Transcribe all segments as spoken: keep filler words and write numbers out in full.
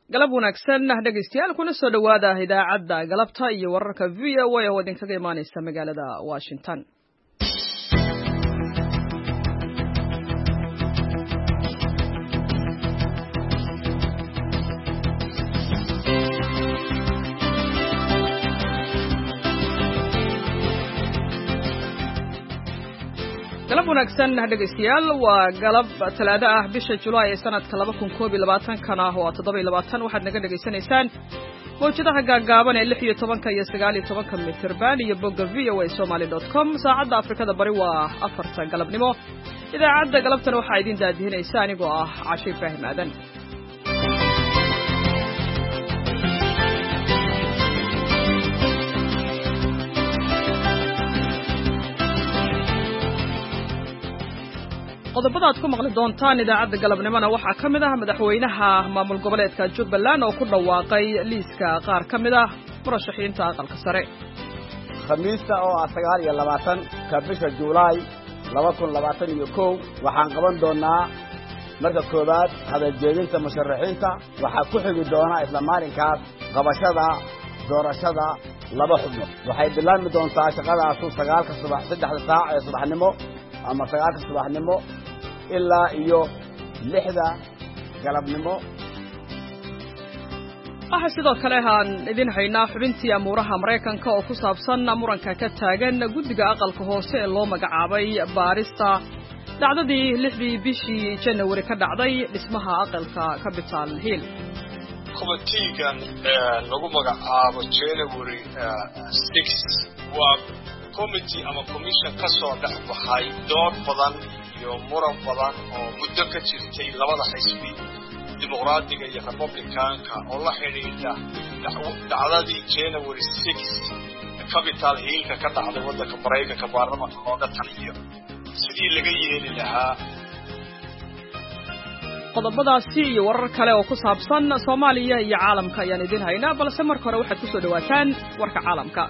galab wanaagsan dhegeystayaal kuna soo dhawaada idaacadda galabta iyo wararka V O A oo idinkaga imaanaysa magaalada Washington. galab wanaagsan dhegeystayaal waa galab talaado ah bisha July ee sanadka laba kun koob iyo labaatan kana oo toddoba iyo labaatan waxaad naga dhageysanaysaan mowjadaha gaagaaban ee lix iyo toban iyo sagaal iyo toban mitir band iyo bogga v o a somali dot com saacadda Afrikada bari waa afarta galabnimo idaacadda galabtana waxaa idin daadihinaysa anigoo ah Cashay Ibrahim Aadan. qodobada aad ku maqli doontaan idaacadda galabnimona waxaa ka mid ah madaxweynaha maamul goboleedka Jubbaland oo ku dhawaaqay liiska qaar ka mid ah murashaxiinta aqalka sare. khamiista oo ah sagaal iyo labaatan ka bisha July laba kun labaatan iyo kow waxaan qaban doonaa marka koobaad hadaljeedinta musharaxiinta waxaa ku xigi doona isla maalinkaas qabashada doorashada laba xubnood waxay bilaabmi doontaa shaqadaas sagaalka subax saddexda saac ee subaxnimo ama sagaalka subaxnimo ilaa iyo lixda galabnimo. waxa sidoo kale aan idin haynaa xubintii amuuraha Mareykanka oo ku saabsan muranka ka taagan guddiga aqalka hoose ee loo magacaabay baarista dhacdadii lixdii bishii January ka dhacday dhismaha aqalka Capitol Hill. Committee-gan lagu magacaabo January six waa committee ama commission ka soo dhex baxay dood badan iyo muran badan oo muddo ka jirtay labada xisbi dimuqraadiga iyo republicanka oo la xiriirta dhacdadii January six Capitol Hill ka dhacday waddanka Mareykanka baarlamaanka looga taliyo sidii laga yeeli lahaa. qodobadaasi iyo warar kale oo ku saabsan Soomaaliya iyo caalamka ayaan idin haynaa balse marka hore waxaad ku soo dhawaataan warka caalamka.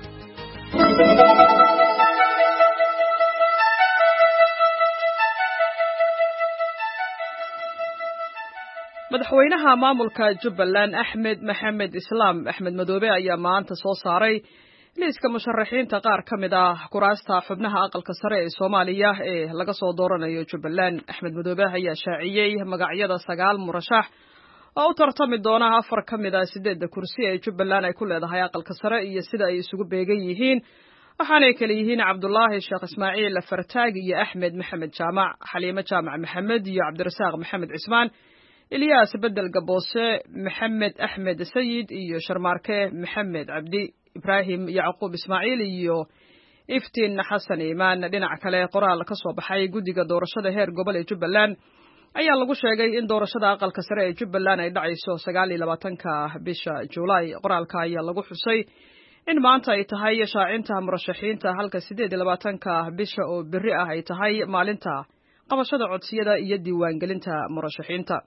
madaxweynaha maamulka Jubbaland Axmed Maxamed Islaam Axmed Madoobe ayaa maanta soo saaray liiska musharaxiinta qaar ka mid ah kuraasta xubnaha aqalka sare ee Soomaaliya ee laga soo dooranayo Jubbaland. Axmed Madoobe ayaa shaaciyay magacyada sagaal murashax oo u tartami doona afar ka mid ah sideed kursi ee Jubbaland ay ku leedahay aqalka sare iyo sida ay isugu beegan yihiin waxaanay kala yihiin Cabdullaahi Sheekh Ismaaciil Fartaag iyo Axmed Maxamed Jaamac, Xaliimo Jaamac Maxamed iyo Cabdirasaaq Maxamed Cismaan, Ilyas Bedel Gaboose, Maxamed Axmed Sayid iyo Sharmaarke Maxamed Cabdi, Ibrahim Yacquub Ismaaciil iyo Iftiin Xasan Iimaan. dhinaca kale qoraal ka soo baxay guddiga doorashada heer gobol ee Jubbaland ayaa lagu sheegay in doorashada aqalka sare ee Jubbaland ay dhacayso sagaal iyo labaatanka bisha July. qoraalka ayaa lagu xusay in maanta ay tahay shaacinta murashaxiinta halka sideed iyo labaatanka bisha oo berri ah ay tahay maalinta qabashada codsiyada iyo diiwaangelinta murashaxiinta.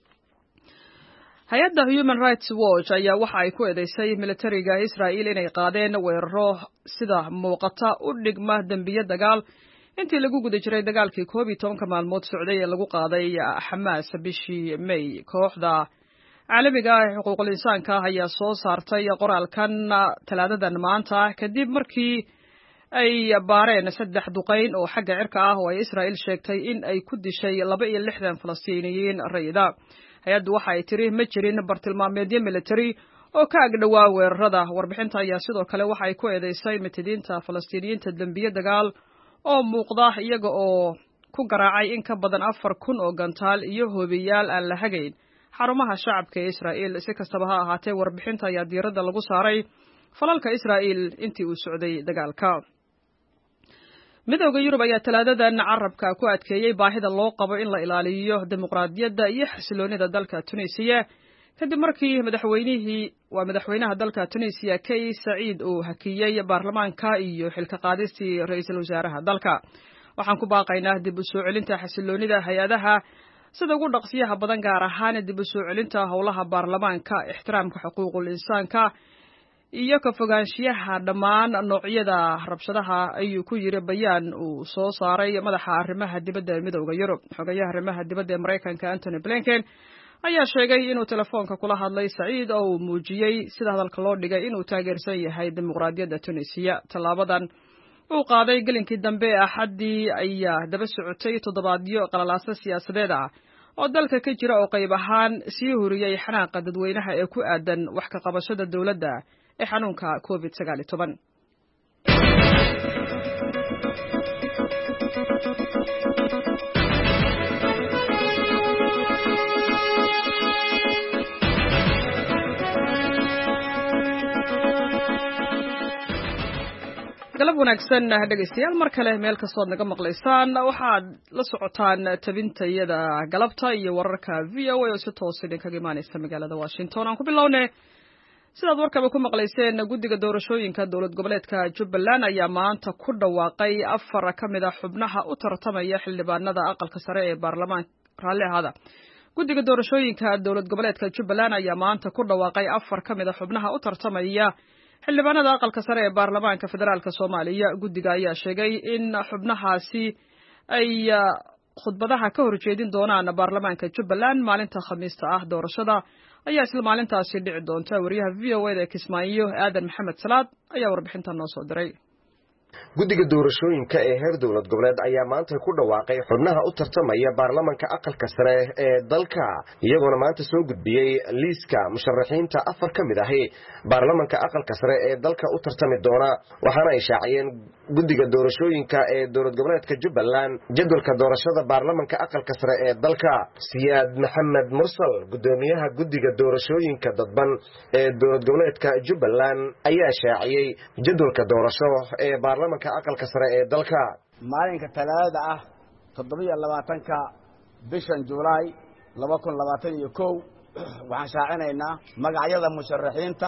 hay'adda Human Rights Watch ayaa waxa ay ku eedeysay militariga Israa'iil inay qaadeen weeraro sida muuqata u dhigma dambiyo dagaal intii lagu guda jiray dagaalkii koob iyo tobanka maalmood socday ee lagu qaaday Xamaas bishii May. kooxda caalamiga ah ee xuquuqul insaanka ayaa soo saartay qoraalkan talaadadan maanta kadib markii ay baareen saddex duqeyn oo xagga cirka ah oo ay Israa'iil sheegtay in ay ku dishay laba iyo lixdan Falastiiniyiin rayida. hay'addu waxa ay tiri ma jirin bartilmaameedyo military oo ka agdhawaa weerarada. warbixinta ayaa sidoo kale waxa ay ku eedeysay mitidiinta Falastiiniyiinta dambiyo dagaal oo muuqda iyaga oo ku garaacay in ka badan afar kun oo gantaal iyo hoobiyaal aan la hagayn xarumaha shacabka ee Israa'iil. si kastaba ha ahaatee warbixinta ayaa diiradda lagu saaray falalka Israa'iil intii uu socday dagaalka. midowga Yurub ayaa talaadadan carabka ku adkeeyay baahida loo qabo in la ilaaliyo dimuqraadiyadda iyo xasiloonida dalka Tunisia kadib markii madaxweynihii waa madaxweynaha dalka Tunisia Kais Saied uu hakiyay baarlamaanka iyo xilka qaadistii ra'iisul wasaaraha dalka. waxaan ku baaqaynaa dib u soo celinta xasiloonida hay'adaha sida ugu dhaqsiyaha badan gaar ahaan dib u soo celinta howlaha baarlamaanka, ixtiraamka xuquuqul insaanka iyo ka fogaanshiyaha dhammaan noocyada rabshadaha ayuu ku yiri bayaan uu soo saaray madaxa arrimaha dibadda ee midowga Yurub. xogayaha arrimaha dibadda ee Mareykanka Anthony Blinken ayaa sheegay inuu telefoonka kula hadlay Saciid oo uu muujiyey sida hadalka loo dhigay inuu taageersan yahay dimuqraadiyadda Tunisia. Tallaabadan uu qaaday gelinkii dambe Axaddii ayaa daba socotay toddobaadyo qalalaasa siyaasadeed ah oo dalka ka jira oo qayb ahaan sii huriyay xanaaqa dadweynaha ee ku aadan wax ka qabashada dawladda ee xanuunka covid sagaal iyo toban. galab wanaagsan dhegeystayaal mar kale meel kastoo aad naga maqlaysaan waxaad la socotaan tabintayada galabta iyo wararka V O A oo si toos ah idinkaga imaanaysa magaalada Washington. Aan ku bilownay sidaad warkaba ku maqlayseen guddiga doorashooyinka dowlad goboleedka Jubbaland ayaa maanta ku dhawaaqay afar ka mid ah xubnaha u tartamaya xildhibaanada aqalka sare ee baarlamaanka raalli ahada. guddiga doorashooyinka dowlad goboleedka Jubbaland ayaa maanta ku dhawaaqay afar ka mid ah xubnaha u tartamaya xildhibaanada aqalka sare ee baarlamaanka federaalka Soomaaliya. Guddiga ayaa sheegay in xubnahaasi ay khudbadaha ka horjeedin doonaan baarlamaanka Jubbaland maalinta Khamiista ah. Doorashada ayaa isla maalintaasi dhici doonta. Wariyaha V O A ee Kismaayo Aadan Maxamed Salaad ayaa warbixintan noo soo diray. guddiga doorashooyinka ee heer dowlad goboleed ayaa maanta ku dhawaaqay xubnaha u tartamaya baarlamaanka aqalka sare ee dalka iyagoona maanta soo gudbiyey liiska musharaxiinta afar ka mid ahi baarlamaanka aqalka sare ee dalka u tartami doona waxaana ay shaaciyeen guddiga doorashooyinka ee dowlad goboleedka Jubbaland jadwalka doorashada baarlamaanka aqalka sare ee dalka. Siyaad Maxamed Mursal gudoomiyaha guddiga doorashooyinka dadban ee dowlad goboleedka Jubbaland ayaa shaaciyey jadwalka doorasho ee baarlamaanka aqalka sare ee dalka. maalinka talaada ah toddoba iyo labaatanka bishan Juulaay laba kun labaatan iyo kow waxaan shaacinaynaa magacyada musharaxiinta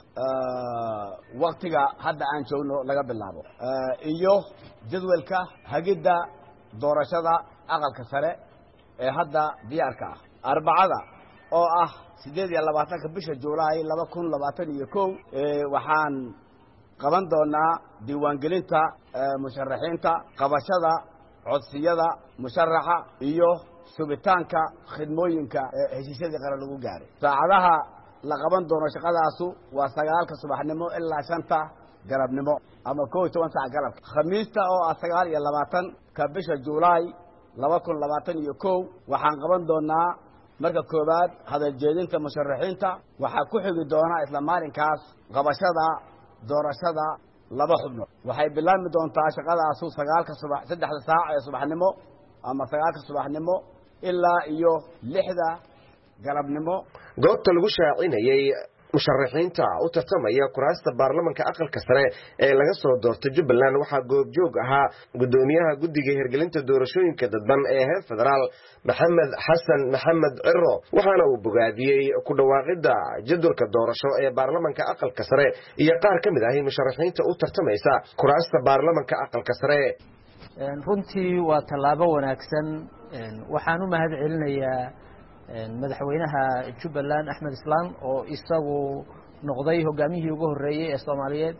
waqtiga hadda aan joogno laga bilaabo iyo jadwalka hagidda doorashada aqalka sare ee hadda diyaarka ah. arbacada oo ah sideed iyo labaatanka bisha Juulaay laba kun labaatan iyo kow waxaan qaban doonaa diiwaangelinta musharaxiinta, qabashada codsiyada musharaxa iyo subitaanka khidmooyinka heshiisyadii qaran lagu gaaray. saacadaha la qaban doono shaqadaasu waa sagaalka subaxnimo ilaa shanta galabnimo ama kow iyo toban saac galabka. Khamiista oo ah sagaal iyo labaatanka bisha Juulaay laba kun labaatan iyo kow waxaan qaban doonaa marka koobaad hadal jeedinta musharaxiinta. waxaa ku xigi doona isla maalinkaas qabashada doorashada laba xubno. waxay bilaabmi doontaa shaqadaasu sagaalka subax saddexda saac ee subaxnimo ama sagaalka subaxnimo ilaa iyo lixda galabnimo. goobta lagu shaacinayay musharaxiinta u tartamaya kuraasta baarlamaanka aqalka sare ee laga soo doortay Jubbaland waxaa goobjoog ahaa gudoomiyaha guddiga hirgelinta doorashooyinka dadban ee heer federaal Maxamed Xasan Maxamed Ciro waxaana uu bogaadiyey ku dhawaaqida jadwalka doorasho ee baarlamaanka aqalka sare iyo qaar ka mid ah musharaxiinta u tartamaysa kuraasta baarlamaanka aqalka sare. runtii waa tallaabo wanaagsan. waxaan u mahad celinayaa madaxweynaha Jubbaland Axmed Islaan oo isagu noqday hogaamiyihii ugu horeeyay ee Soomaaliyeed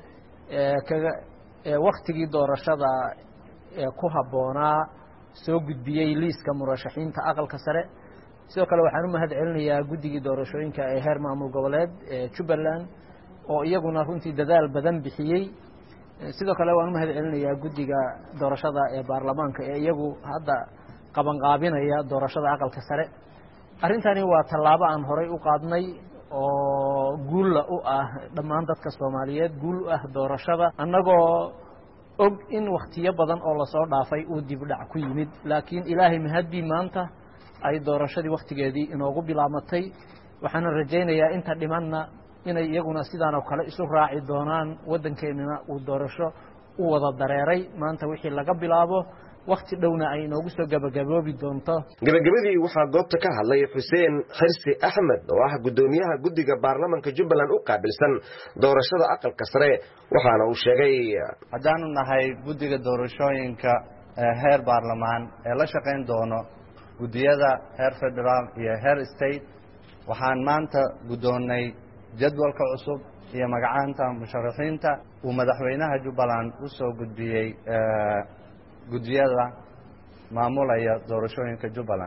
ee waqtigii doorashada ku haboonaa soo gudbiyay liiska murashaxiinta aqalka sare. sidoo kale waxaan u mahad celinayaa guddigii doorashooyinka ee heer maamul goboleed ee Jubbaland oo iyaguna runtii dadaal badan bixiyay. sidoo kale waan u mahad celinayaa guddiga doorashada ee baarlamaanka ee iyagu hadda qaban qaabinaya doorashada aqalka sare. arrintani waa tallaabo aan horay u qaadnay oo guul u ah dhammaan dadka Soomaaliyeed, guul u ah doorashada annagoo og in waqtiyo badan oo la soo dhaafay uu dib u dhac ku yimid laakiin Ilaahay mahadii maanta ay doorashadii waqtigeedii inoogu bilaamatay. waxaan rajaynayaa inta dhimanna inay iyaguna sidaan oo kale isu raaci doonaan wadankeena uu doorasho u wada dareeray maanta wixii laga bilaabo waqti dhowna ay inoogu soo gabagaboobi doonto. gabagabadii waxaa goobta ka hadlay Xuseen Xirsi Axmed oo ah gudoomiyaha guddiga baarlamaanka Jubbaland u qaabilsan doorashada aqalka sare waxaana uu sheegay haddaanu nahay guddiga doorashooyinka heer baarlamaan ee la shaqayn doono guddiyada heer federaal iyo heer state waxaan maanta gudoonay jadwalka cusub iyo magacaanta musharaxiinta uu madaxweynaha Jubbaland u soo gudbiyay gudiyada maamulaya doorashooyinka Jubbaland.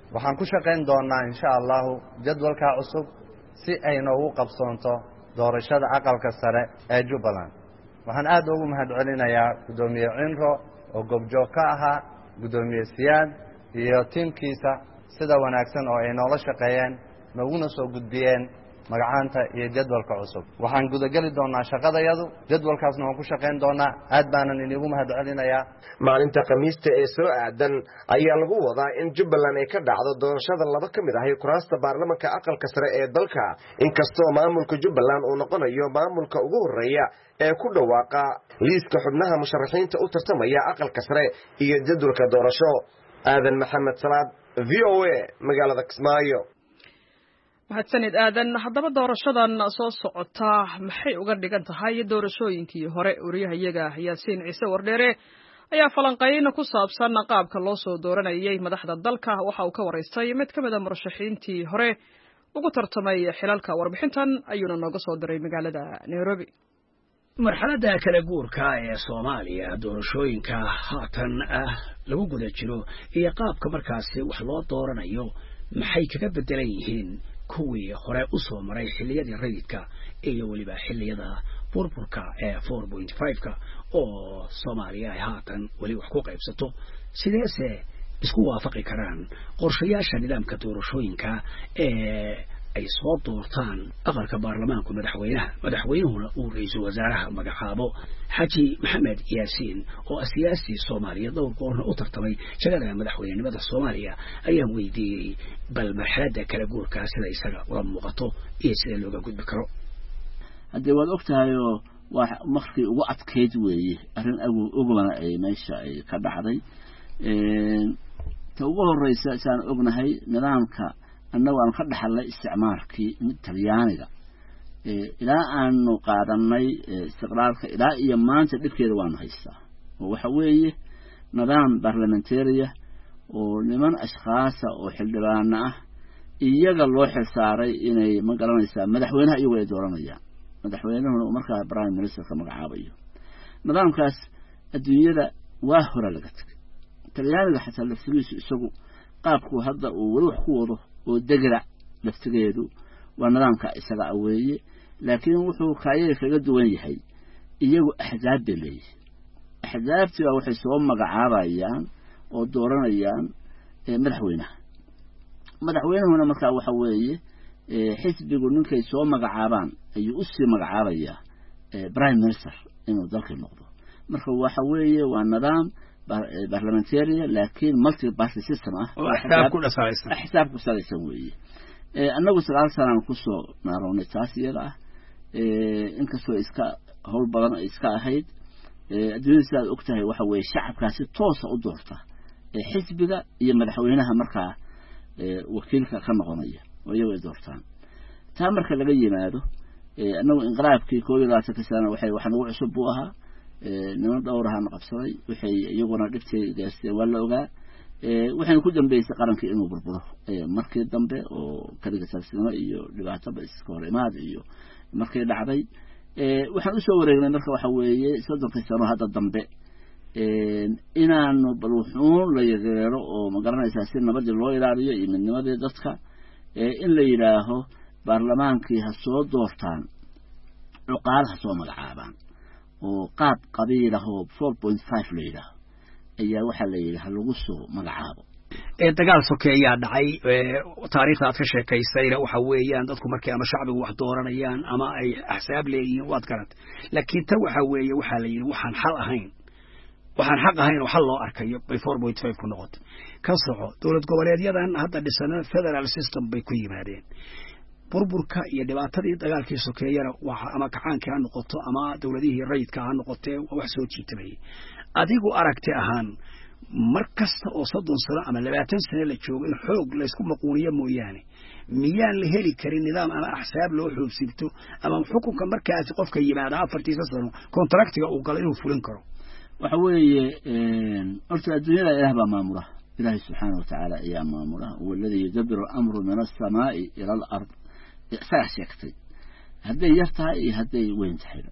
waxaan ku shaqayn doonaa insha allahu jadwalka cusub si ay noogu qabsoonto doorashada aqalka sare ee Jubbaland. waxaan aad ugu mahadcelinayaa gudoomiye Cinro oo goobjoog ka ahaa gudoomiye Siyaad iyo tiimkiisa sida wanaagsan oo ay noola shaqeeyeen naguna soo gudbiyeen magacaanta iyo jadwalka cusub. waxaan gudagali doonaa shaqadayadu jadwalkaasna waan ku shaqayn doonaa aad baanan inigu mahadcelinayaa. maalinta khamiista ee soo aadan ayaa lagu wadaa in Jubbaland ay ka dhacdo doorashada laba ka mid ah kuraasta baarlamaanka aqalka sare ee dalka, inkastoo maamulka Jubbaland uu noqonayo maamulka ugu horeeya ee ku dhawaaqa liiska xubnaha musharaxiinta u tartamaya aqalka sare iyo jadwalka doorasho. aadan maxamed salaad, V O A, magaalada Kismaayo. mahadsanid aadan. haddaba doorashadan soo socota maxay uga dhigan tahay doorashooyinkii hore? wariyahayaga yaasiin ciise wardheere ayaa falanqayn ku saabsan qaabka loo soo dooranayay madaxda dalka waxa uu ka waraystay mid ka mid ah murashaxiintii hore ugu tartamay xilalka. warbixintan ayuuna nooga soo diray magaalada Nairobi. marxaladda kala guurka ee Soomaaliya doorashooyinka haatan ah lagu guda jiro iyo qaabka markaasi wax loo dooranayo maxay kaga bedelan yihiin kuwii hore u soo maray xilliyadii rayidka iyo waliba xilliyada burburka ee four point five ka oo Soomaaliya ay haatan wali wax ku qaybsato? sideese isku waafaqi karaan qorshayaasha nidaamka doorashooyinka ee ay soo doortaan aqalka baarlamaanka madaxweynaha madaxweynuhuna uu ra'iisul wasaaraha magacaabo? Xaji Maxamed Yaasiin oo siyaasi Soomaaliya dhowr goorna u tartamay shaqada madaxweynenimada Soomaaliya ayaa weydiiyay bal marxaladda kala guurka sida isaga ula muuqato iyo sida looga gudbi karo. haddii waad ogtahay oo wax markii ugu adkeyd weeye arrin agu ogwana ay meesha ay ka dhacday. ta ugu horeysa saan ognahay nidaamka annagu aan ka dhaxalay isticmaalkii mid Talyaaniga ilaa aanu qaadanay istiqlaalka ilaa iyo maanta dhibkeeda waan haystaa. oo waxa weeye nidaam parliamentary oo niman ashkhaasa oo xildhibaano ah iyaga loo xilsaaray inay ma garanaysaa madaxweynaha iyagu ay dooranayaan, madaxweynuhuna uu markaa prime minister ka magacaabayo. nidaamkaas adduunyada waa hore laga tagay. Talyaaniga xataa laftigiisu isagu qaabku hadda uu wali wax ku wado oo degra laftigeedu waa nidaamka isaga aweeye, laakiin wuxuu kaayay kaga duwan yahay iyagu axzaab leeyahay. axzaabtiga waxay soo magacaabayaan oo dooranayaan madaxweynaha. madaxweynuhuna markaa waxa weeye xisbigu ninkay soo magacaabaan ayuu u sii magacaabayaa prime minister inuu dalka noqdo. marka waxa weeye waa nidaam parliamentary laakiin multi party system ah oo axsaab ku dhasaaysan axsaab ku salaysan weeye. annagu sagaal sano ku soo naaroonay taas iyada ah inkastoo iska hawl badan ay iska ahayd. adduunyada sidaad ogtahay waxa weeye shacabkaasi toosa u doorta xisbiga iyo madaxweynaha markaa wakiilka ka noqonaya oo iyagu ay doortaan. taa marka laga yimaado annagu inqiraabkii koob iyo labaatanka sano waxay wax nagu cusub buu ahaa. niman dhowrahan qabsaday waxay iyaguna dhibtay gaasteen waa la ogaa. waxayna ku dambeysay qarankii inuu burburo markii dambe oo kaliga salsimo iyo dhibaataba iska hor imaad iyo markay dhacday. waxaan u soo wareegnay marka waxa weeye soddonka sano hadda dambe inaanu bal wuxuun la yareero oo ma garanaysaa si nabadii loo ilaaliyo iyo midnimadii dadka in la yidhaaho baarlamaankii ha soo doortaan cuqaal ha soo magacaabaan oo qaab qabiilahoo four point five la yidhaaho ayaa waxaa la yidhi ha lagu soo magacaabo. dagaal sokeeyaa dhacay taariikhda aad ka sheekaysayna waxa weeyaan dadku markay ama shacbigu wax dooranayaan ama ay axsaab leeyihiin waad garantay. laakiin ta waxa weeye waxaa la yidhi waxaan xal ahayn waxaan xaq ahayn oo xal loo arkayo bay four point five ku noqotay. ka soco dowlad goboleedyadan hadda dhisana federal system bay ku yimaadeen. burburka iyo dhibaatadii dagaalkii sokeeyana waxa ama kacaankii ha noqoto ama dowladihii rayidka ha noqotee wax soo jiitamay. adigu aragti ahaan mar kasta oo soddon sano ama labaatan sano la joogo in xoog la isku maquuniyo mooyaane miyaan la heli karin nidaam ama axsaab loo xoogsiibto ama xukunka markaasi qofka yimaada afartiisa sano kontraktiga uu galo inuu fulin karo? waxa weeye horta adduunyada ilaah baa maamula. ilaahay subxaanahu watacaala ayaa maamula. huwa alladii yudabbiru amru min alsamaa'i ila alard. isagaa sheegtay hadday yar tahay iyo hadday weyn tahayba.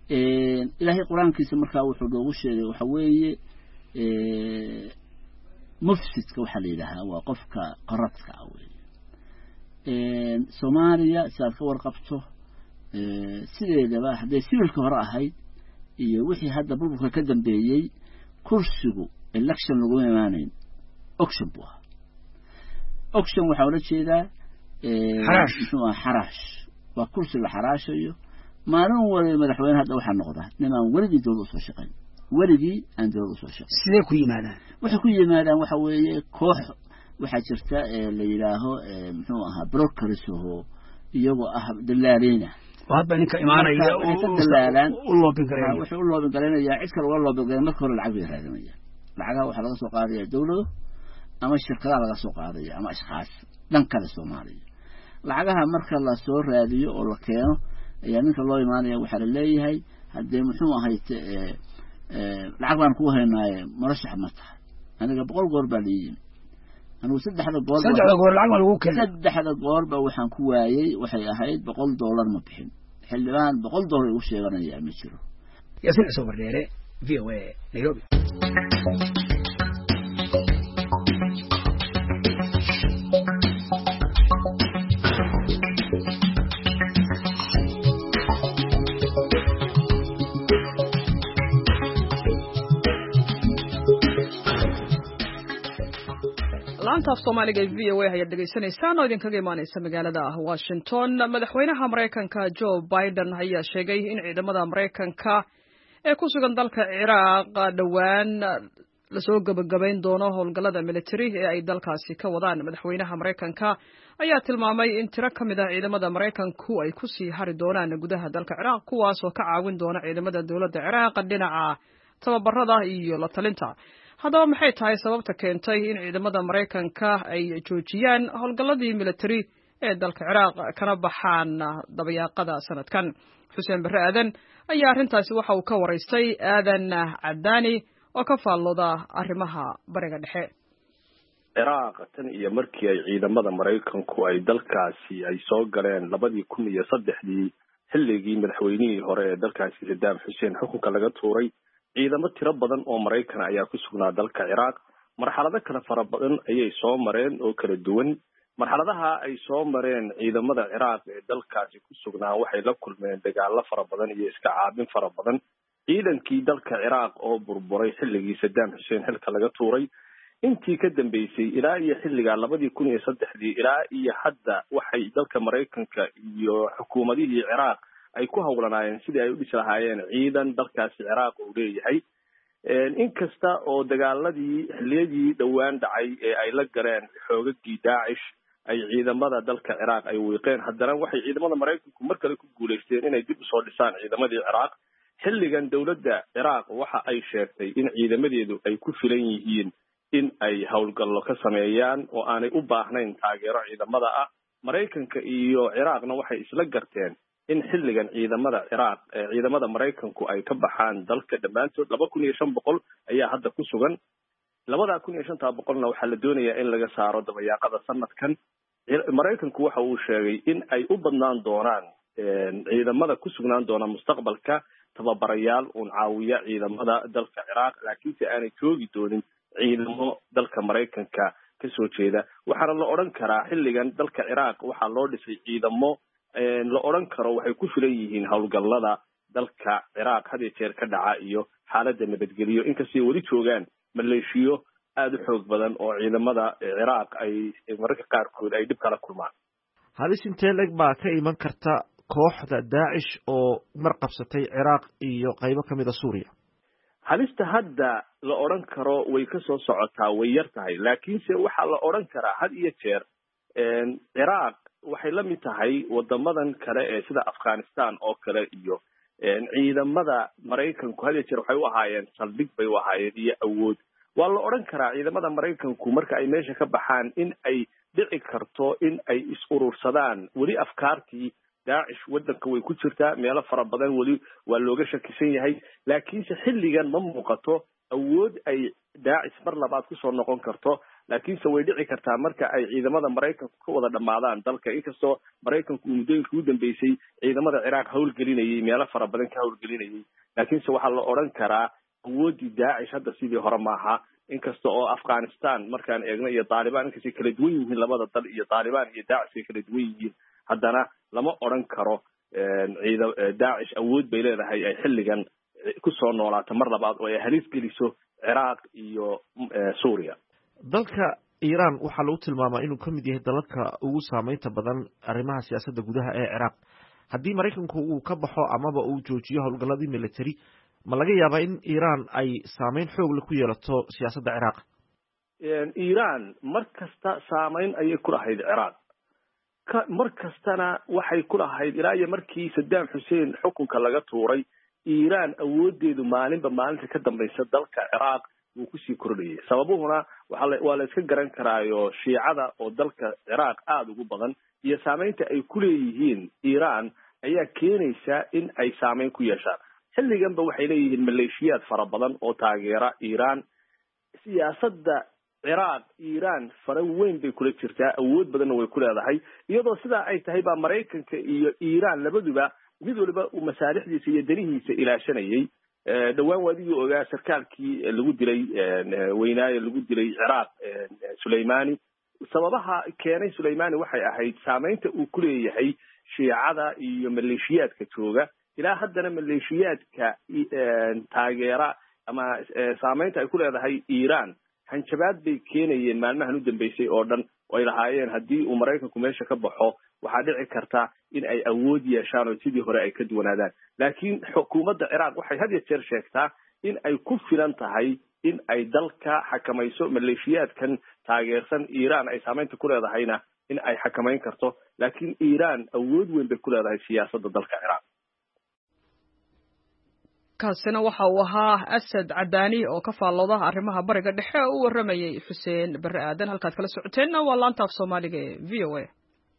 ilaahay qur-aankiisa markaa wuxuu noogu sheegay waxa weeye mufsidka waxaa la yidhaahaa waa qofka qaradka ah wey soomaaliya sidaad ka warqabto sideedaba hadday sibilka hore ahayd iyo wixii hadda burburka ka dambeeyey kursigu election laguma imaanayn auction buu ahaa auction waxaa ula jeedaa muxuu aha xaraash waa kursi la xaraashayo maalin waliba madaxweyne hadda waxaa noqda nimaan weligii dowlad usoo shaqayn weligii aan dowlad usoo shaqayn sidee ku yimaadaan waxay ku yimaadaan waxa weeye koox waxaa jirta la yidhaaho muxuu ahaa brokers oo iyagoo ah dalaaliina hadda ninka imaanaya dalaalaan u loobin gareeya wuxuu u loobin gareynayaa cid kale waa loobin gareeya marka hore lacag bay raadinayaan lacagaha waxaa laga soo qaadaya dowlado ama shirkadaha laga soo qaadaya ama ashkhaas dhan kale Soomaaliya lacagaha marka la soo raadiyo oo la keeno ayaa ninka loo imaanaya waxaa la leeyahay haddii muxuu ahayd lacag baan ku haynaaye murashax ma tahay aniga boqol goor baa leeyihiin anigu saddexda goor saddexda goor lacag baa lagu keenay saddexda goor baa waxaan ku waayay waxay ahayd boqol dollar ma bixin xildhibaan boqol dollar ugu sheeganaya ma jiro yasin soo wardheere V O A Nairobi laanta af Soomaaliga V O A ayaa dhageysanaysaan oo idinkaga imaanaysa magaalada Washington madaxweynaha Mareykanka Joe Biden ayaa sheegay in ciidamada Mareykanka ee ku sugan dalka Ciraaq dhawaan la soo gabagabayn doono howlgallada military ee ay dalkaasi ka wadaan madaxweynaha Mareykanka ayaa tilmaamay in tiro kamid ah ciidamada Mareykanku ay ku sii hari doonaan gudaha dalka Ciraaq kuwaas oo ka caawin doona ciidamada dawladda Ciraaq dhinaca tababarada iyo la talinta haddaba maxay tahay sababta keentay in ciidamada Mareykanka ay joojiyaan howlgalladii military ee dalka Ciraaq kana baxaan dabayaaqada sanadkan Xuseen Barre Aadan ayaa arrintaasi waxa uu ka waraystay Aadan Cadaani oo ka faallooda arrimaha bariga dhexe Ciraaq tan iyo markii ay ciidamada Mareykanku ay dalkaasi ay soo galeen labadii kun iyo saddexdii xilligii madaxweynihii hore ee dalkaasi Saddam Hussein xukunka laga tuuray ciidamo tiro badan oo Mareykan ayaa ku sugnaa dalka Ciraaq marxalado kala fara badan ayay soo mareen oo kala duwan marxaladaha ay soo mareen ciidamada Ciraaq ee dalkaasi ku sugnaa waxay la kulmeen dagaalo fara badan iyo iska caabin fara badan ciidankii dalka Ciraaq oo burburay xilligii Saddam Hussein xilka laga tuuray intii ka dambeysay ilaa iyo xilliga labadii kun iyo saddexdii ilaa iyo hadda waxay dalka Mareykanka iyo xukuumadihii Ciraaq ay ku hawlanaayeen sidii ay u dhisi lahaayeen ciidan dalkaasi Ciraaq uu leeyahay inkasta oo dagaaladii xilliyadii dhowaan dhacay ee ay la galeen xoogagii Daesh ay ciidamada dalka Ciraaq ay wiiqeen haddana waxay ciidamada Mareykanku mar kale ku guuleysteen inay dib u soo dhisaan ciidamadii Ciraaq xilligan dawladda Ciraaq waxa ay sheegtay in ciidamadeedu ay ku filan yihiin in ay howlgallo ka sameeyaan oo aanay u baahnayn taageero ciidamada ah Mareykanka iyo Ciraaqna waxay isla garteen in xilligan ciidamada Ciraaq ee ciidamada Mareykanku ay ka baxaan dalka dhamaantood laba kun iyo shan boqol ayaa hadda ku sugan labada kun iyo shan boqolna waxaa la doonayaa in laga saaro dabayaaqada sanadkan Mareykanku waxa uu sheegay in ay u badnaan doonaan ciidamada ku sugnaan doona mustaqbalka tababarayaal uun caawiya ciidamada dalka Ciraaq laakiin si aanay joogi doonin ciidamo dalka Mareykanka ka soo jeeda waxaana la oran karaa xilligan dalka Ciraaq waxaa loo dhisay ciidamo la oran karo waxay ku filan yihiin howlgallada dalka Ciraaq had iyo jeer ka dhaca iyo xaaladda nabadgelyo inkastoo wali joogaan maleeshiyo aad u xoog badan oo ciidamada Ciraaq ay mararka qaarkood ay dib kala kulmaan halis intee leg baa ka iman karta kooxda Daesh oo mar qabsatay Ciraaq iyo qaybo kamid ah Suuriya halista hadda la oran karo way ka soo socotaa way yar tahay laakiin se waxa la oran karaa had iyo jeer Ciraaq waxay la mid tahay wadamadan kale ee sida Afghanistan oo kale iyo ciidamada Mareykanku had iyo jeer waxay u ahaayeen saldhig bay u ahaayeen iyo awood waa la oran karaa ciidamada Mareykanku marka ay meesha ka baxaan in ay dhici karto in ay is urursadaan wali afkaartii Daesh wadanka way ku jirtaa meelo fara badan wali waa looga shakisan yahay laakiin se xilligan ma muuqato awood ay Daesh mar labaad ku soo noqon karto laakiin se way dhici kartaa marka ay ciidamada Mareykanku ka wada dhamaadaan dalka inkastoo Mareykanku muddooyinkii ugu dambeysay ciidamada Ciraaq howlgelinayay meelo fara badan ka howlgelinayay laakiin se waxaa la oran karaa awoodii Daesh hadda sidii hore maaha inkasta oo afghanistan markaan eegno iyo taalibaan inkastay kala duwan yihiin labada dal iyo taalibaan iyo daacish ay kala duwan yihiin haddana lama odhan karo ciida daacish awood bay leedahay ay xilligan kusoo noolaato mar labaad oo ay halis geliso ciraaq iyo suuriya. dalka iiraan waxaa lagu tilmaamaa inuu ka mid yahay dalalka ugu saameynta badan arrimaha siyaasadda gudaha ee ciraaq. haddii maraykanku uu ka baxo amaba uu joojiyo howlgalladii military ma laga yaabaa in iiraan ay saameyn xoog leh ku yeelato siyaasadda ciraaq? iiraan mar kasta saameyn ayay ku lahayd ciraaq mar kastana waxay ku lahayd ilaa iyo markii Saddam Hussein xukunka laga tuuray iiraan awoodeedu maalinba maalinta ka dambaysa dalka ciraaq wuu kusii kordhayay. sababuhuna waa la iska garan karaayo shiicada oo dalka ciraaq aada ugu badan iyo saameynta ay ku leeyihiin iiraan ayaa keenaysa in ay saameyn ku yeeshaan. xilliganba waxay leeyihiin maleeshiyaad fara badan oo taageera iiraan. siyaasadda ciraaq iiraan fara weyn bay kula jirtaa, awood badanna way ku leedahay. iyadoo sidaa ay tahay baa maraykanka iyo iiraan labaduba mid waliba uu masaalixdiisa iyo danihiisa ilaashanayay. dhowaan waadigii ogaa sarkaalkii lagu dilay weynaaye lagu dilay ciraaq Suleymani. sababaha keenay Suleymani waxay ahayd saameynta uu ku leeyahay shiicada iyo maleeshiyaadka jooga. ilaa haddana maleeshiyaadka taageera ama saameynta ay ku leedahay iiraan hanjabaad bay keenayeen maalmahan u dambeysay oo dhan oo ay lahaayeen haddii uu maraykanku meesha ka baxo waxaa dhici karta in ay awood yeeshaan oo sidii hore ay ka duwanaadaan. laakiin xukuumadda ciraaq waxay had iyo jeer sheegtaa in ay ku filan tahay in ay dalka xakamayso maleeshiyaadkan taageersan iiraan ay saameynta ku leedahayna in ay xakamayn karto. laakiin iiraan awood weyn bay ku leedahay siyaasadda dalka ciraaq. kaasina waxa uu ahaa Asad Cadaani oo ka faallooda arrimaha bariga dhexe oo u waramayay Xuseen Barre Aadan. halkaad kala socoteen waa laanta af Soomaaliga ee V O A.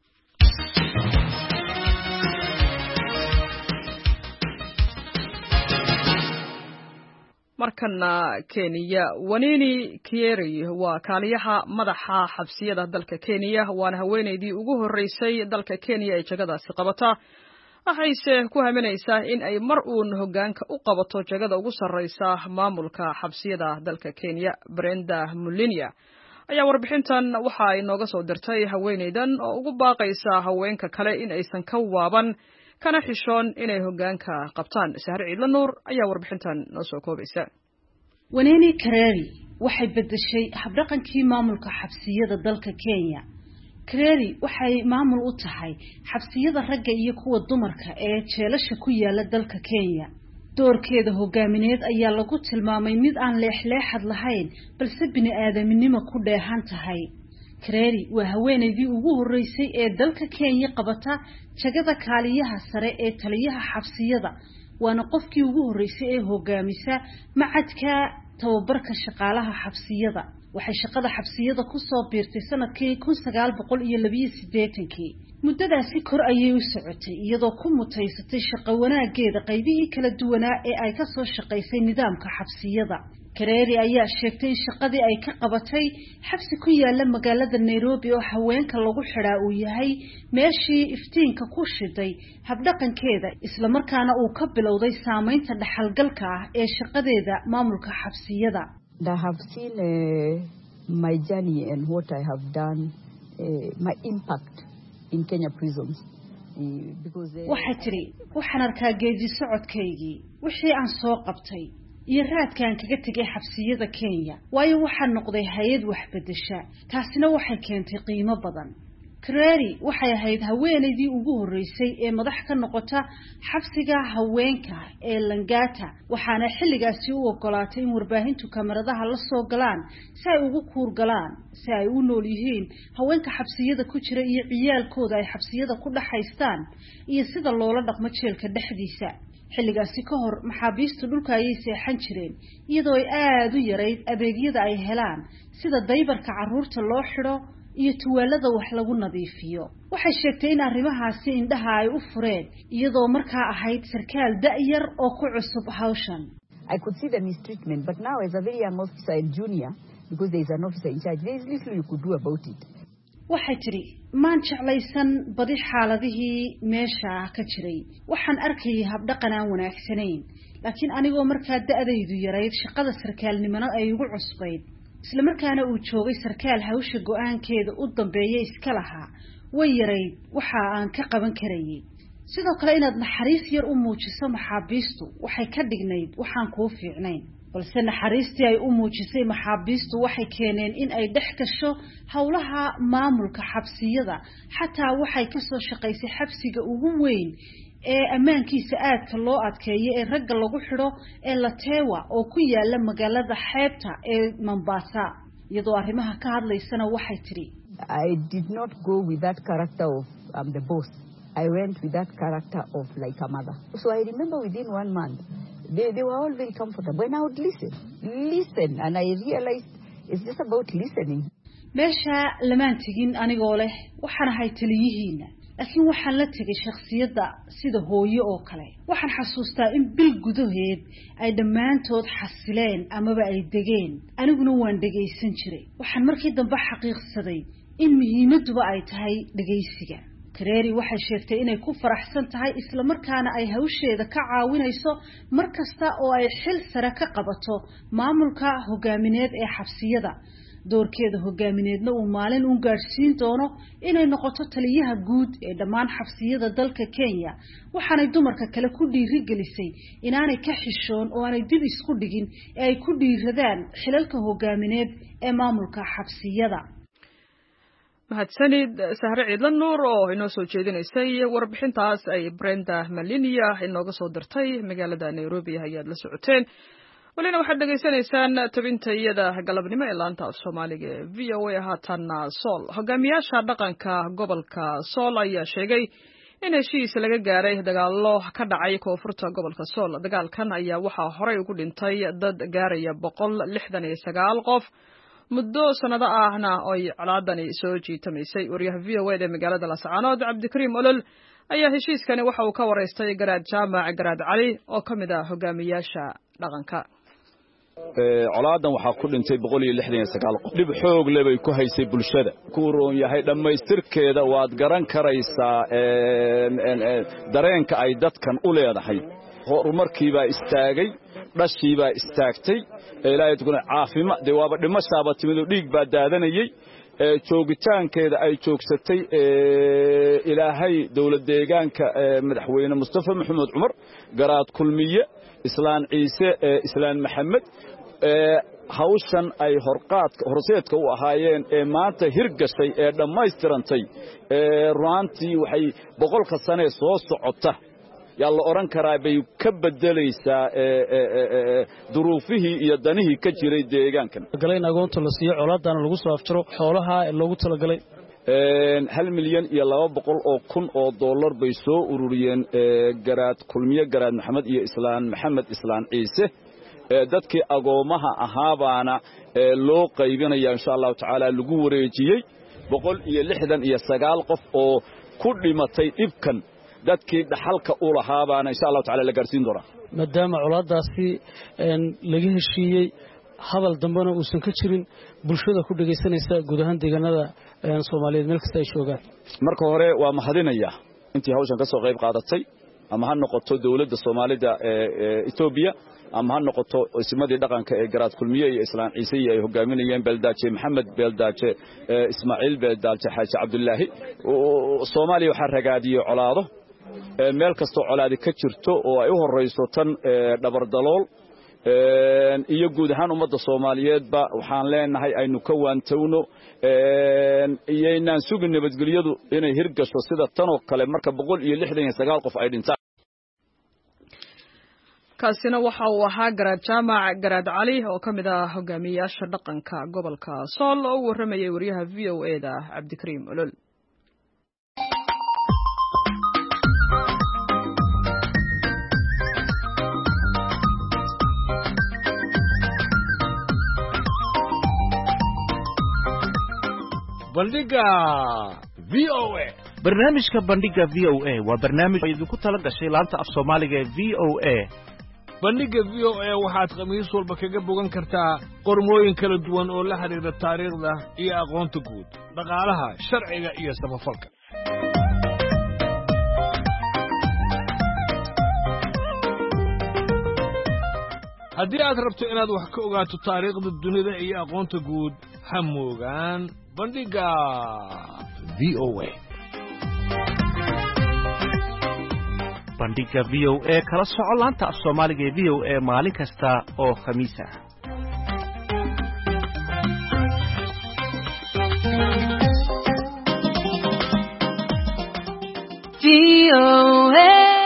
markana Kenya, Wanini Kieri waa kaaliyaha madaxa xabsiyada dalka Kenya, waana haweeneydii ugu horeysay dalka Kenya ee jagadaasi qabata. waxayse ku haminaysaa in ay mar uun hoggaanka u qabato jagada ugu sarreysa maamulka xabsiyada dalka Kenya. Brenda Mulinia ayaa warbixintan waxa ay nooga soo dirtay haweeneydan oo ugu baaqaysa haweenka kale in aysan ka waaban kana xishoon inay hoggaanka qabtaan. Sahar Ciidla Nuur ayaa warbixintan noo soo koobaysa. Wanini Kieri waxay bedeshay habdhaqankii maamulka xabsiyada dalka Kenya. Kieri waxay maamul u tahay xabsiyada ragga iyo kuwa dumarka ee jeelasha ku yaala dalka Kenya. doorkeeda hogaamineed ayaa lagu tilmaamay mid aan leexleexad lahayn balse bini'aadaminimo ku dheehan tahay. Kieri waa haweeneydii ugu horeysay ee dalka Kenya qabata jagada kaaliyaha sare ee taliyaha xabsiyada, waana qofkii ugu horeysay ee hogaamisa macadka tababarka shaqaalaha xabsiyada. waxay shaqada xabsiyada ku soo biirtay sanadkii kun sagaal boqol iyo laba iyo siddeetan kii. muddadaasi kor ayay u socotay iyadoo ku mutaysatay shaqo wanaageeda qaybihii kala duwanaa ee ay ka soo shaqaysay nidaamka xabsiyada. Kieri ayaa sheegtay in shaqadii ay ka qabatay xabsi ku yaala magaalada Nairobi oo haweenka lagu xidhaa uu yahay meeshii iftiinka ku shiday habdhaqankeeda, isla markaana uu ka bilowday saameynta dhaxalgalka ah ee shaqadeeda maamulka xabsiyada. I have seen uh, my journey and what I have done, uh, my impact in Kenya prisons. Uh, because waxay tiri waxaan arkaa geedi socodkaygii wixii aan soo qabtay iyo raadkaan kaga tagay xabsiyada Kenya, waayo waxaan noqday hay'ad wax bedesha. taasina waxay keentay qiimo badan. Kieri waxay ahayd haweeneydii ugu horeysay ee madax ka noqota xabsiga haweenka ee Langata, waxaana xilligaasi u ogolaatay in warbaahintu kamaradaha la soo galaan si ay ugu kuur galaan si ay u nool yihiin haweenka xabsiyada ku jira iyo ciyaalkooda ay xabsiyada ku dhaxaystaan iyo sida loola dhaqmo jeelka dhexdiisa. xilligaasi ka hor maxaabiistu dhulka ayay seexan jireen iyadoo ay aad u yarayd adeegyada ay helaan sida daybarka carruurta loo xidho iyo tuwaalada wax lagu nadiifiyo. waxay sheegtay in arrimahaasi indhaha ay u fureen iyadoo markaa ahayd sarkaal da'yar oo ku cusub hawshan. I could see the mistreatment, but now as a very young officer and junior, because there is an officer in charge, there is little you could do about it. waxay tiri maan jeclaysan badi xaaladihii meesha ka jiray, waxaan arkayay habdhaqan aan wanaagsanayn, laakiin anigoo markaa da'daydu yarayd shaqada sarkaalnimada ay ugu cusbayd isla markaana uu joogay sarkaal hawsha go'aankeeda u dambeeyay iska lahaa way yarayd waxa aan ka qaban karayay sidoo kale inaad naxariis yar u muujiso maxaabiistu waxay ka dhignayd waxaan kuu fiicnayn balse naxariistii ay u muujisay maxaabiistu waxay keeneen in ay dhex gasho howlaha maamulka xabsiyada xataa waxay ka soo shaqaysay xabsiga ugu weyn ee ammaankiisa aadka loo adkeeyo ee ragga lagu xidho ee Latewa oo ku yaala magaalada xeebta ee Mombasa iyadoo arrimaha ka hadlaysana waxay tiri I did not go with that character of I'm the boss. I went with that character of like a mother. So I remember within one month, they, they were all very comfortable. And I would listen, listen. And I realized it's just about listening. meesha lamaan tigin anigoo leh waxaan ahay taliyihiina laakiin waxaan la tagay shakhsiyadda sida hooyo oo kale waxaan xasuustaa in bil gudaheed ay dhammaantood xasileen amaba ay degeen aniguna waan dhageysan jiray waxaan markii dambe xaqiiqsaday in muhiimaduba ay tahay dhageysiga Kareeri waxay sheegtay inay ku faraxsan tahay isla markaana ay hawsheeda ka caawinayso markasta oo ay xil sare ka qabato maamulka hogaamineed ee xabsiyada doorkeeda hogaamineedna uu maalin u gaarsiin doono inay noqoto taliyaha guud ee dhammaan xabsiyada dalka Kenya waxaanay dumarka kale ku dhiirigelisay inaanay ka xishoon oo aanay dib isku dhigin ee ay ku dhiiradaan xilalka hogaamineed ee maamulka xabsiyada mahadsanid Sahre Ciidlan Nuur oo inoo soo jeedinaysay warbixintaas ay Brenda Malinia inooga soo dirtay magaalada Nairobi ayaad la socoteen walina waxaad dhageysanaysaan tabintayada galabnimo ee laanta af Soomaaliga ee V O A haatana Sool hogaamiyaasha dhaqanka gobolka Sool ayaa sheegay in heshiis laga gaaray dagaallo ka dhacay koonfurta gobolka Sool dagaalkan ayaa waxa horey ugu dhintay dad gaaraya boqol lixdan iyo sagaal qof muddo sanado ahna ay calaadani soo jiitamaysay wariyaha V O A ee magaalada Laascaanood Cabdikariim Olol ayaa heshiiskani waxa uu ka wareystay Garaad Jaamac Garaad Cali oo kamid ah hogaamiyaasha dhaqanka ee colaadan waxa ku dhintay boqol iyo lixdan iyo sagaal qof dib xoog leh bay ku haysay bulshada ku roon yahay dhameystirkeeda waad garan karaysaa ee dareenka ay dadkan u leedahay horumarkii baa istaagay dhashii baa istaagtay ilaahay tukuna caafimaad de waaba dhimashaaba timido dhiig baa daadanayay ee joogitaankeeda ay joogsatay ee ilaahay dawlad deegaanka madaxweyne Mustafa Maxamed Umar garaad kulmiye islaan ciise islaan maxamed ee hawshan ay horqaadka horseedka u ahaayeen ee maanta hirgashay ee dhameystirantay ee ruantii waxay boqolka sano soo socota yaa la oran karaa bay ka bedelaysaa ee duruufihii iyo danihii ka jiray deegaankan galeen agoonta la siiyo colaadana lagu soo afjiro xoolaha loogu talagalay een hal milyan iyo laba boqol oo kun oo dollar bay soo ururiyeen garaad kulmiye garaad maxamed iyo islaan maxamed islaan ciise dadkii agoomaha ahaabaana loo qaybinaya insha Allah taala lagu wareejiyay boqol iyo lixdan iyo sagaal qof oo ku dhimatay dhibkan dadkii dhaxalka u lahaabaana insha Allah taala la gaarsiin doona maadaama colaadaasi een laga heshiiyay hadal dambana uusan ka jirin bulshada ku dhageysanaysa guud ahaan deegaanada Soomaaliyeed meel kasta ay joogaan marka hore waa mahadinaya intii hawshan ka soo qayb qaadatay ama ha noqoto dawladda Soomaalida ee Itoobiya ama ha noqoto ismadii dhaqanka ee garaad kulmiye iyo islaan ciise ay hogaaminayeen Beeldaaje Maxamed Beeldaaje Ismaaciil Beeldaaje Xaaji Cabdullaahi Soomaaliya waxa ragaadiyay colaado meel kasto colaadi ka jirto oo ay u horeyso tan dhabar dalool een iyo guud ahaan ummadda Soomaaliyeed ba waxaan leenahay aynu ka waantowno een iyaynaan sugin nabadgelyadu inay hirgasho sida tan oo kale marka boqol iyo lixdan iyo sagaal qof ay dhintaan kaasina waxa uu ahaa Garaad Jaamac Garaad Cali oo kamid ah hogaamiyaasha dhaqanka gobolka Sool oo waramayay wariyaha V O A da Cabdikariim Olol bandhiga V O A barnaamijka bandhiga V O A waa barnaamij idinku tala gashay laanta af Soomaaliga ee V O A bandhiga V O A waxaad khamiis walba kaga bogan kartaa qormooyin kala duwan oo la xiriira taariikhda iyo aqoonta guud dhaqaalaha sharciga iyo samafalka haddii aad rabto inaad wax ka ogaato taariikhda dunida iyo aqoonta guud ha moogaan bandhiga v o a bandhiga v o a kala soco laanta af soomaaliga ee v o a maalin kasta oo khamiis ah V O A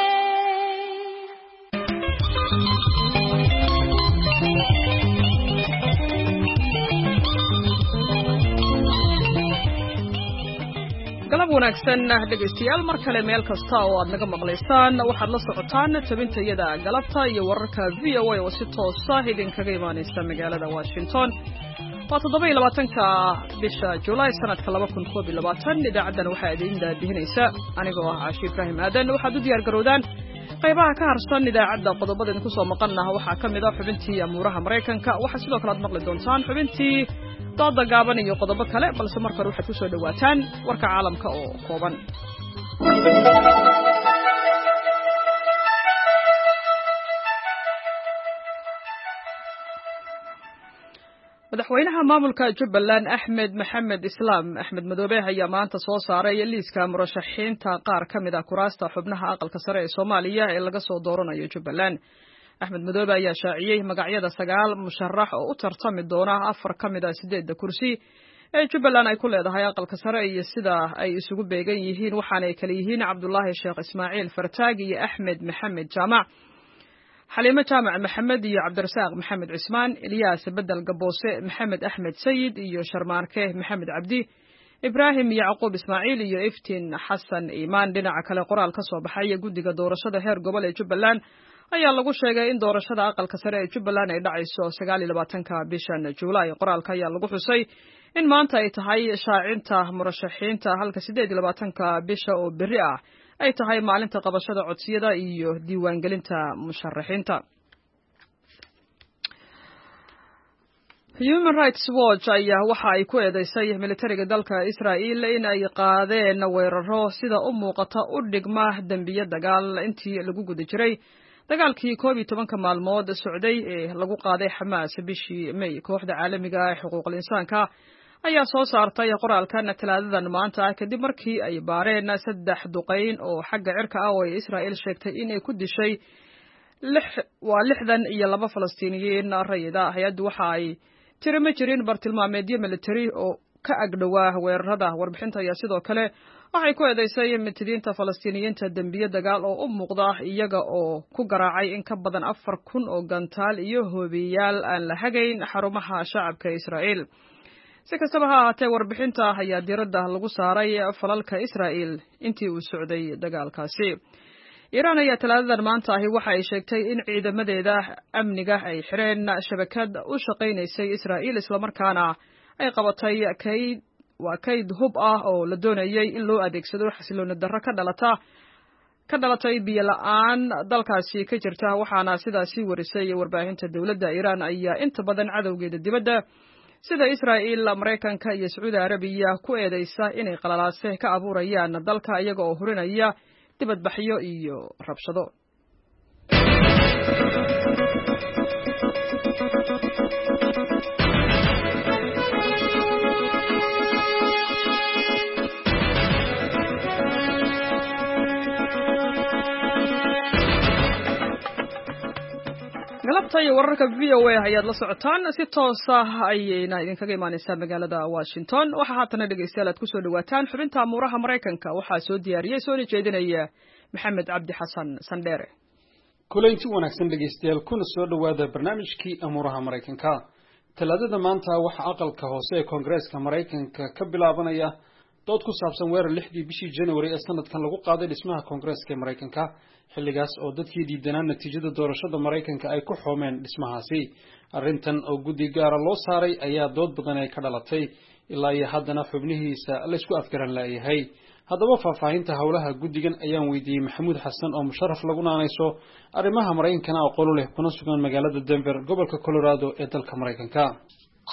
galab wanaagsan dhegaystayaal mar kale meel kasta oo aad naga maqlaysaan waxaad la socotaan tabintayada galabta iyo wararka V O A oo si toos ah idinkaga imaanaysa magaalada Washington waa toddoba iyo labaatanka bisha July sanadka laba kun koob iyo labaatan idaacadan waxaa idin daadihinaysa anigoo ah Caashi Ibrahim Aadan waxaad u diyaar garowdaan qaybaha ka harsan idaacadda qodobada idinku soo maqannah waxaa ka mid ah xubintii amuuraha Mareykanka waxaa sidoo kale aad maqli doontaan xubintii dooda gaaban iyo qodobo kale balse marka hore waxaad ku soo dhawaataan warka caalamka oo kooban madaxweynaha maamulka Jubbaland Axmed Maxamed Islaam Axmed Madoobe ayaa maanta soo saaray liiska murashaxiinta qaar ka mid ah kuraasta xubnaha aqalka sare ee Soomaaliya ee laga soo dooranayo Jubbaland Axmed Madoobe ayaa shaaciyay magacyada sagaal musharax oo u tartami doona afar ka mid ah sideed kursi ee Jubbaland ay ku leedahay aqalka sare iyo sida ay isugu beegan yihiin waxaana ay kala yihiin Cabdullaahi Sheekh Ismaaciil Fartaag iyo Axmed Maxamed Jaamac حليمة جامع محمد iyo Cabdirasaaq Maxamed Cismaan Ilyas Bedel Gaboose Maxamed Axmed Sayid iyo Sharmaarke Maxamed Cabdi Ibrahim Yacquub Ismaaciil iyo Iftiin Xasan Iimaan dhinaca kale qoraal ka soo baxay guddiga doorashada heer gobol ee Jubbaland ayaa lagu sheegay in doorashada aqalka sare ee Jubbaland ay dhacayso sagaal iyo labaatanka bishan July qoraalka ayaa lagu xusay in maanta ay tahay shaacinta murashaxiinta halka sideed iyo labaatanka bisha oo berri ah ay tahay maalinta qabashada codsiyada iyo diiwaangelinta musharaxiinta Human Rights Watch ayaa waxa ay ku eedeysay militariga dalka Israa'iil in ay qaadeen weeraro sida u muuqata u dhigma dambiyo dagaal intii lagu guda jiray dagaalkii koob iyo tobanka maalmood socday ee lagu qaaday Xamaas bishii May kooxda caalamiga ah ee xuquuqul insaanka ayaa soo saartay qoraalkan talaadadan maanta kadib markii ay baareen saddex duqeyn oo xagga cirka ah oo Israa'iil sheegtay in ay ku dishay lix waa lixdan iyo laba Falastiiniyiin rayida hay'addu waxa ay tiri ma jirin bartilmaameedyo military oo ka agdhawaa weerarada warbixinta ayaa sidoo kale waxay ku eedeysay mitidiinta Falastiiniyiinta dambiyo dagaal oo u muuqda iyaga oo ku garaacay in ka badan afar kun oo gantaal iyo hoobiyaal aan la hagayn xarumaha shacabka Israa'iil si kastaba ha ahaatee warbixinta ayaa diiradda lagu saaray falalka Israa'iil intii uu socday dagaalkaasi Iiraan ayaa talaadadan maanta ahi waxa ay sheegtay in ciidamadeeda amniga ay xireen shabakad u shaqaynaysay Israa'iil isla markaana ay qabatay kayd waa kayd hub ah oo la doonayay in loo adeegsado xasilooni darro ka dhalata ka dhalatay biyo la'aan dalkaasi ka jirta waxaana sidaasi warisay warbaahinta dawladda Iiraan ayaa inta badan cadowgeeda dibadda sida Israa'iil Mareykanka iyo Sacuudi Arabiya ku eedeysa inay qalalaase ka abuurayaan dalka iyaga oo hurinaya dibadbaxyo iyo rabshado galabta iyo wararka V O A ayaad la socotaan si toos ah ayayna idinkaga imaanaysaa magaalada Washington waxa haatana dhageystayaal aad ku soo dhawaataan xubinta amuuraha Mareykanka waxa soo diyaariyay soo jeedinaya Maxamed Cabdi Xasan Sandheere kulanti wanaagsan dhageystayaal kuna soo dhawaada barnaamijkii amuuraha Mareykanka talaadada maanta waxa aqalka hoose ee Koongareeska Mareykanka ka bilaabanaya dood ku saabsan weerar lixdii bishii January ee sanadkan lagu qaaday dhismaha Koongareeska ee Mareykanka xilligaas oo dadkii diidanaan natiijada doorashada Mareykanka ay ku xoomeen dhismahaasi arrintan oo guddi gaar ah loo saaray ayaa dood badan ay ka dhalatay ilaa iyo haddana xubnihiisa la isku afgaran laayahay haddaba faahfaahinta howlaha guddigan ayaan weydiiyey Maxamuud Xasan oo musharraf lagu naanayso arrimaha Mareykanka oo qolo leh kuna sugan magaalada Denver gobolka Colorado ee dalka Mareykanka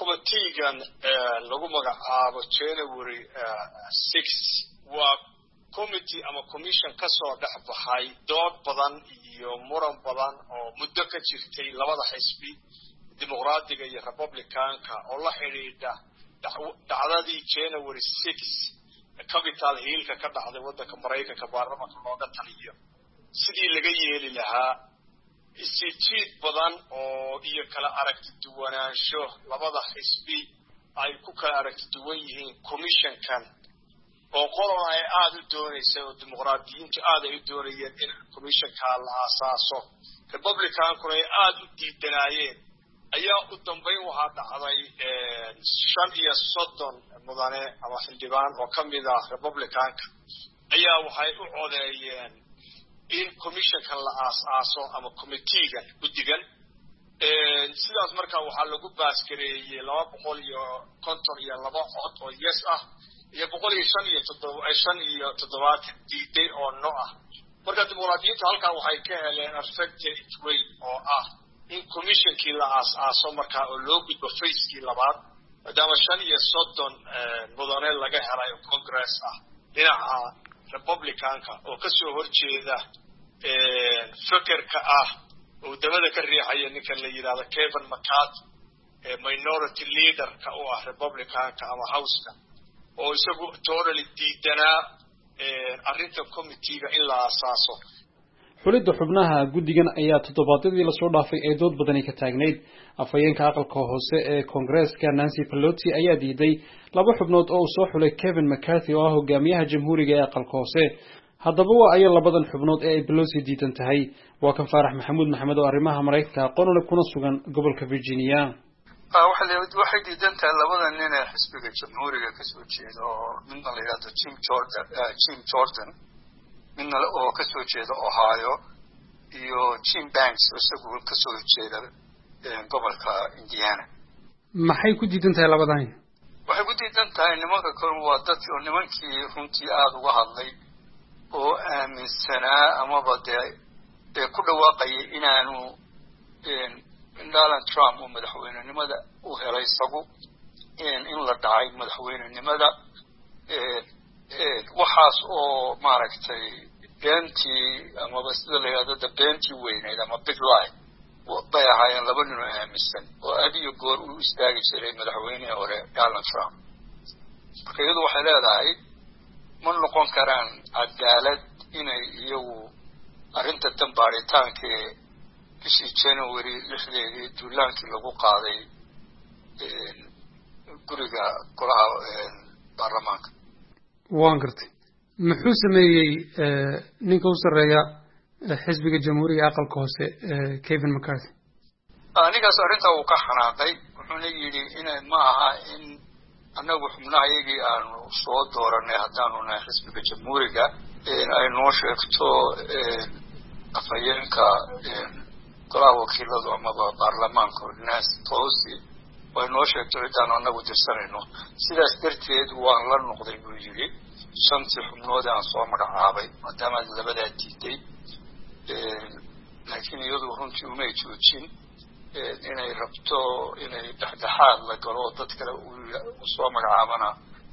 committeegan lagu magacaabo January six waa committee ama commission ka soo dhex baxay dood badan iyo muran badan oo muddo ka jirtay labada xisbi dimuqraadiga iyo republicanka oo la xidhiidha dhacdadii January sixth Capitol Hill-ka ka dhacday waddanka Mareykanka baarlamaanka looga taliyo sidii laga yeeli lahaa isjiid badan oo iyo kala aragti duwanaansho labada xisbi ay ku kala aragti duwan yihiin commission-kan oo qoran ay aad u doonayso dimuqraadiyiintu aad ay u doonayeen in commission-ka la aasaaso republican-kuna ay aad u diidanaayeen ayaa u dambeyn waxaa dhacday shan iyo soddon mudane ama xildhibaan oo ka mid ah republican-ka ayaa waxay u codeeyeen in commission-kan la aasaaso ama committee-gan guddigan sidaas markaa waxaa lagu baaskareeyey laba boqol iyo konton iyo laba cod oo yes ah iyo boqol iyo shan iyo toddoba shan iyo toddobaatan diiday oo no ah marka dimuqraadiyiintu halkaa waxay ka heleen affected way oo ah in commission-kii la aasaaso markaa oo loo gudbo facekii labaad maadaama shan iyo soddon mudane laga helay congress ah dhinaca republicanka oo kasoo horjeeda fekerka ah oo dabada ka riixaya ninkan la yidhaahdo Kevin McCarthy minority leader-ka oo ah republicanka ama house-ka oo isagu totally diidanaa arrinta committee-ga in la aasaaso xulidda xubnaha guddigan ayaa toddobaadyadii lasoo dhaafay ee dood badani ka taagnayd afhayeenka aqalka hoose ee Congress-ka Nancy Pelosi ayaa diiday laba xubnood oo soo xulay Kevin McCarthy oo ah hogaamiyaha jamhuuriga ee aqalka hoose haddaba waa ay labadan xubnood ee ay Pelosi diidan tahay waa kan Faarax Maxamuud Maxamed oo arrimaha Mareykanka aqoon kuna sugan gobolka Virginia waxay diidan tahay labadan nin ee xisbiga jamhuuriga ka soo jeeda oo midna la yiraahdo Jim Jordan Jim Jordan midna oo ka soo jeeda Ohio iyo Jim Banks oo isagu ka soo jeeda gobolka Indiana maxay ku diidan tahay labadan waxay ku diidan tahay nimanka kale waa dad oo nimankii runtii aad uga hadlay oo aaminsanaa amaba dee ku dhawaaqayay inaanu Donald Trump oo madaxweynenimada u helay isagu in la dhacay madaxweynenimada waxaas oo maaragtay beentii amaba sida la yidhahdo beentii weyneyd ama big lie bay ahaayeen laba nin oo aaminsan oo aad iyo goor u istaagi jiray madaxweynihii hore Donald Trump marka iyadu waxay leedahay ma noqon karaan cadaalad inay iyagu arrinta dambaaritaanka bishii January lixdeedii duulaankii lagu qaaday guriga golaha baarlamaanka waan gartay muxuu sameeyey ninka u sarreeya xisbiga jamhuuriga aqalka hoose Kevin McCarthy anigaas arrinta uu ka xanaaqay wuxuuna yidhi inay ma aha in annagu xubnaha iyagii aanu soo dooranay haddaanu nahay xisbiga jamhuuriga ay noo sheegto afhayeenka golaha wakiiladu amaba baarlamaanka Nancy Pelosi way noo sheegto cidaanu annagu dirsanayno sidaas darteed waan la noqday buu yidhi shantii xubnood aan soo magacaabay maadaama labadaa diiday laakiin iyadu runtii umay joojin inay rabto inay dhexdhexaad la galo dad kale u soo magacaabana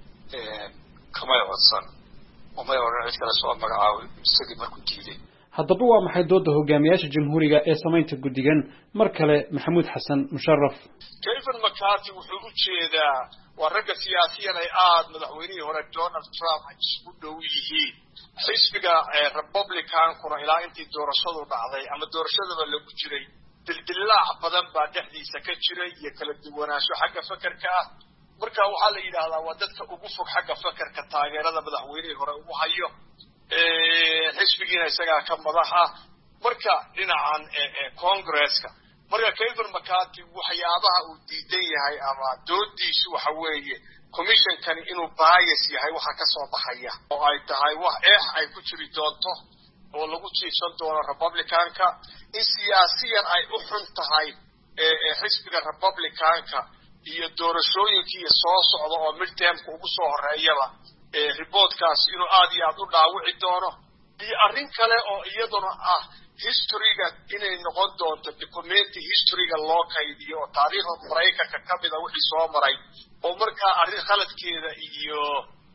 kamay codsan umay odhan cid kale soo magacaabay isagii markuu diiday haddaba waa maxay dooda hogaamiyaasha jamhuuriga ee samaynta guddigan mar kale maxamuud xasan musharraf Kevin McCarthy wuxuu u jeedaa waa ragga siyaasiyan ay aad madaxweynihii hore Donald Trump ay isku dhow yihiin xisbiga republican-kuna ilaa intii doorashadu dhacday ama doorashadaba lagu jiray dildillaac badan baa dhexdiisa ka jiray iyo kala duwanaansho xagga fakarka ah marka waxaa la yidhaahdaa waa dadka ugu fog xagga fakarka taageerada madaxweynihii hore ugu hayo xisbigiina isagaa ka madax ah marka dhinacan Congress-ka marka Kevin McCarthy waxyaabaha uu diidan yahay ama doodiisu waxa weeye commission-kani inuu bias yahay waxa ka soo baxaya oo ay tahay wax eex ay ku jiri doonto oo lagu jiifsan doono republicanka in siyaasiyan ay u xun tahay xisbiga republicanka iyo doorashooyinkii soo socda oo midtermka ugu soo horeeyaba reportkaas inuu aad iyo aad u dhaawici doono iyo arrin kale oo iyaduna ah historyga inay noqon doonto documenti historyga loo kaydiyo oo taariikhda Mareykanka ka mid ah wixii soo maray oo markaa arrin khaladkeeda iyo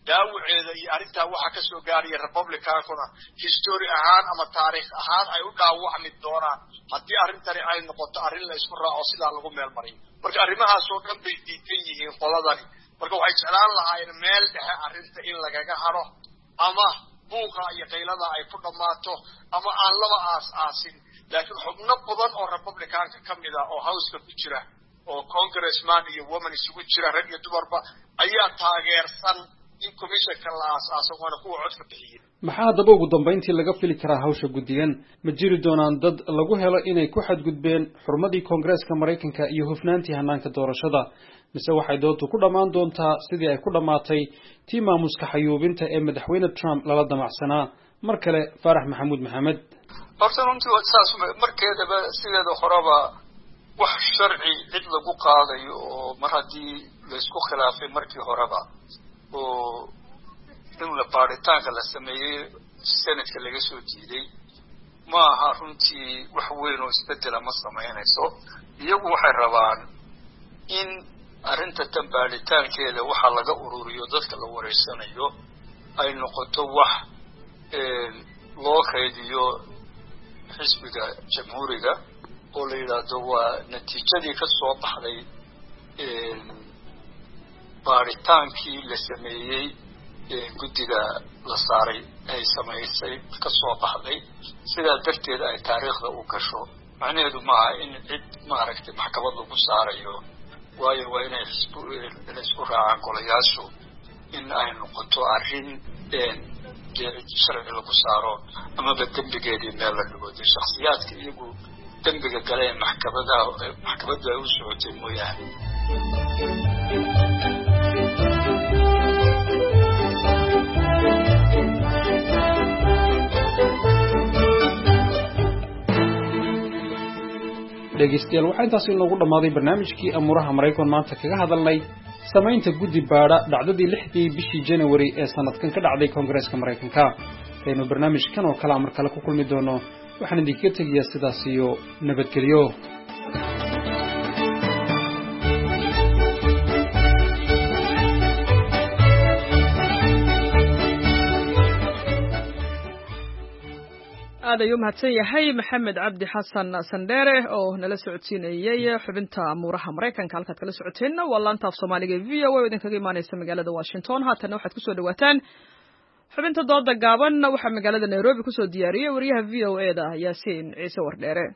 dhaawaceeda iyo arrintaa waxa ka soo gaaraya republicankuna history ahaan ama taariikh ahaan ay u dhaawacmi doonaan haddii arrintani ay noqoto arrin la isku raaco sidaa lagu meel mariyo marka arrimahaasoo dhan bay diidan yihiin qoladani marka waxay jeclaan lahaayeen meel dhexe arrinta in lagaga haro ama buuqa iyo qaylada ay ku dhammaato ama aan laba aas aasin laakiin xubno badan oo republicanka ka mid ah oo houseka ku jira oo congressman iyo woman isugu jira rag iyo dumarba ayaa taageersan in commissionka la aas-aaso waana kuwa codka bixiyey maxaa haddaba ugu dambayntii laga fili karaa hawsha guddigan ma jiri doonaan dad lagu helo inay ku xadgudbeen xurmadii koongareeska maraykanka iyo hufnaantii hanaanka doorashada mise waxay doontu ku dhammaan doontaa sidii ay ku dhammaatay tii maamuska xayuubinta ee madaxweyne Trump lala damacsanaa mar kale Faarax Maxamuud Maxamed horta runtii saas markeedaba sideeda horeba wax sharci cid lagu qaadayo oo mar haddii la isku khilaafay markii horeba oo in la baaritaanka la sameeyey senadka laga soo diiday ma aha runtii wax weyn oo isbedela ma samaynayso iyagu waxay rabaan in arrinta tan baaritaankeeda waxa laga ururiyo dadka la wareysanayo ay noqoto wax loo kaydiyo xisbiga jamhuuriga oo la yidhaahdo waa natiijadii ka soo baxday baaritaankii la sameeyey guddiga la saaray ay samaysay ka soo baxday sidaa darteed ay taariikhda u gasho macnaheedu maaha in cid maaragtay maxkamad lagu saarayo waayo waa inay la isku raacaan golayaashu in ay noqoto arrin sharci lagu saaro amaba dembigeedii meel la dhigo dee shakhsiyaadka iyagu dembiga gale ee maxkamada maxkamaddu ay u socotay mooyaane dhegeystayaal waxaa intaasi inoogu dhammaaday barnaamijkii amuuraha maraykan maanta kaga hadalnay samaynta guddi baadha dhacdadii lixdii bishii January ee sanadkan ka dhacday Koongareeska Maraykanka aynu barnaamijkan oo kala mar kale ku kulmi doono waxaan idinkaga tegayaa sidaas iyo nabadgelyo aad ayuu mahadsan yahay maxamed cabdi xasan sandheere oo nala socodsiinayay xubinta amuuraha maraykanka halkaad kala socoteenna waa laanta af soomaaliga v o a oo idinkaga imaanaysa magaalada washington haatana waxaad kusoo dhawaataan xubinta dooda gaaban waxaa magaalada nairobi kusoo diyaariyey wariyaha v o e da yaasiin ciise wardheere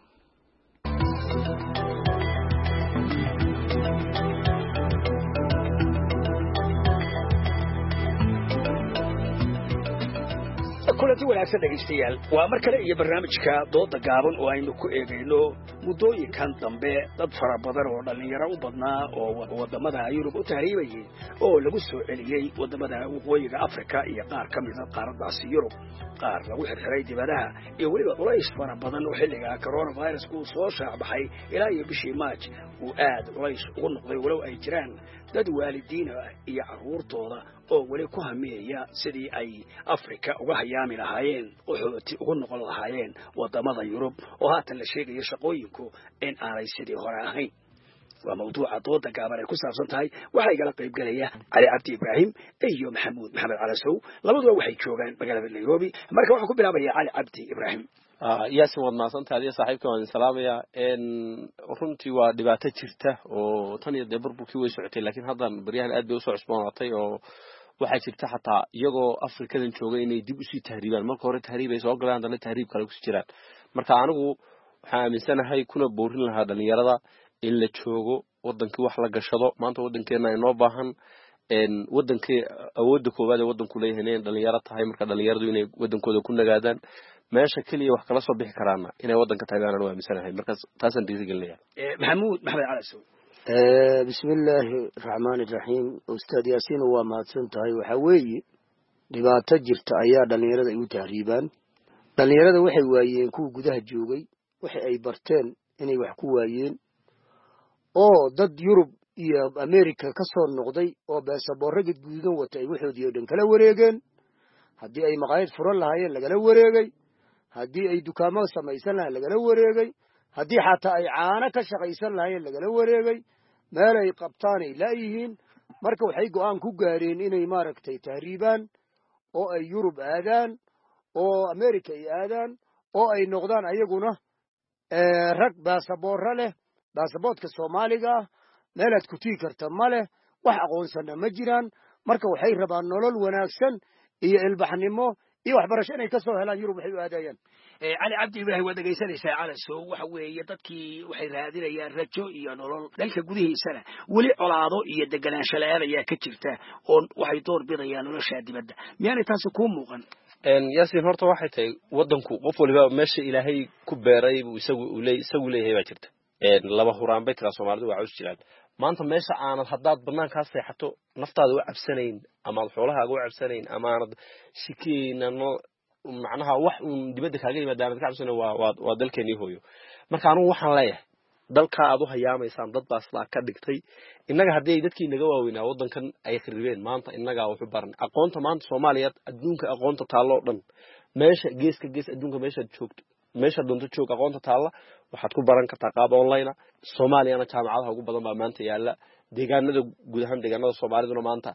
kulanti wanaagsan dhegaystayaal waa mar kale iyo barnaamijka dooda gaaban oo aynu ku eegayno muddooyinkan dambe dad fara badan oo dhallinyaro u badnaa oo waddamada yurub u tahriibayay oo lagu soo celiyey waddamada waqooyiga afrika iyo qaar ka mida qaaraddaasi yurub qaar lagu xirxiray dibadaha iyo weliba culays fara badan oo xilliga coronavirusku uu soo shaacbaxay ilaa iyo bishii maaj uu aad culays ugu noqday walow ay jiraan dad waalidiin ah iyo carruurtooda oo weli ku hamiyaya sidii ay afrika uga hayaami lahaayeen qaxooti ugu noqon lahaayeen waddamada yurub oo haatan la sheegayo shaqooyinku in aanay sidii hore ahayn waa mawduuca dooda gaaban ay ku saabsan tahay waxaa igala qayb galaya cali cabdi ibraahim iyo maxamuud maxamed calasow labaduba waxay joogaan magaalada nairobi marka waxaan ku bilaabaya cali cabdi ibraahim yaasin waad mahadsantahay adiga saaxiibka waan salaamayaa runtii waa dhibaato jirta oo tan iyo dee burburkii way socotay laakiin haddan baryahan aad bay usoo cusboonaatay oo waxaa jirta xataa iyagoo afrikadan joogay inay dib usii tahriibaan marka hore tahriib ay soo galaan haddana tahriib kale kusii jiraan marka anigu waxaan aaminsanahay kuna boorin lahaa dhalinyarada in la joogo wadankii wax la gashado maanta wadankeena inoo baahan wadankii awoodda koowaad ee wadanku leeyahay inay dhalinyaro tahay marka dhalinyaradu inay wadankooda ku nagaadaan meesha keliya wax kala soo bixi karaana inay wadanka tahay baan anigu aaminsanahay markaas taasaan dhiirigelinaya maxamuud maxamed calasow bismi illaahi raxmaani raxiim ustaad yaasiin waa mahadsan tahay waxaa weeye dhibaato jirta ayaa dhallinyarada ay u tahriibaan dhallinyarada waxay waayeen kuwa gudaha joogay waxa ay barteen inay wax ku waayeen oo dad yurub iyo america ka soo noqday oo beesaboorro gadguudan wata ay waxoodii oo dhan kala wareegeen haddii ay maqaayad furan lahaayeen lagala wareegay haddii ay dukaamo samaysan lahayen lagala wareegay haddii xataa ay caano ka shaqaysan lahaayeen lagala wareegay meel ay qabtaan ay laayihiin marka waxay go'aan ku gaareen inay maaragtay tahriibaan oo ay yurub aadaan oo america ay aadaan oo ay noqdaan ayaguna rag baasaboorra leh baasaboodka soomaaliga ah meelaad ku tii karta ma leh wax aqoonsana ma jiraan marka waxay rabaan nolol wanaagsan iyo ilbaxnimo iyo waxbarasho inay ka soo helaan yurub waxay u aadayaan cali cabdi ibraahim waad dhegaysanaysaa calaso waxa weeye dadkii waxay raadinayaan rajo iyo nolol dalka gudihiisana weli colaado iyo deganaansho la-aan ayaa ka jirta oo waxay door bidayaan nolosha dibadda miyaanay taasi kuu muuqan yaasiin horta waxay tahay waddanku qof waliba meesha ilaahay ku beeray buu isagu isagu leeyahay baa jirta laba huraan bay tiraa soomaalidu waa caws jiraan maanta meesha aanad haddaad banaankaa seexato naftaada u cabsanayn amaad xoolahaaga u cabsanayn amaanad shikeynano macnaha wax uun dibadda kaaga yimaada aanad ka cabsanayn waa waa waa dalkeenii hooyo marka anugu waxaan leeyahay dalka aad u hayaamaysaan dad baa sidaa ka dhigtay innaga haddii ay dadkii naga waaweynaa waddankan ay kharibeen maanta innagaa waxu baran aqoonta maanta soomaaliya adduunka aqoonta taalloo dhan meesha geeska gees adduunka meeshaad joogto meesha doonto joog aqoonta taalla waxaad ku baran kartaa qaab online soomaaliyana jaamacadaha ugu badan baa maanta yaala deegaanada guud ahaan deegaanada soomaaliduna maanta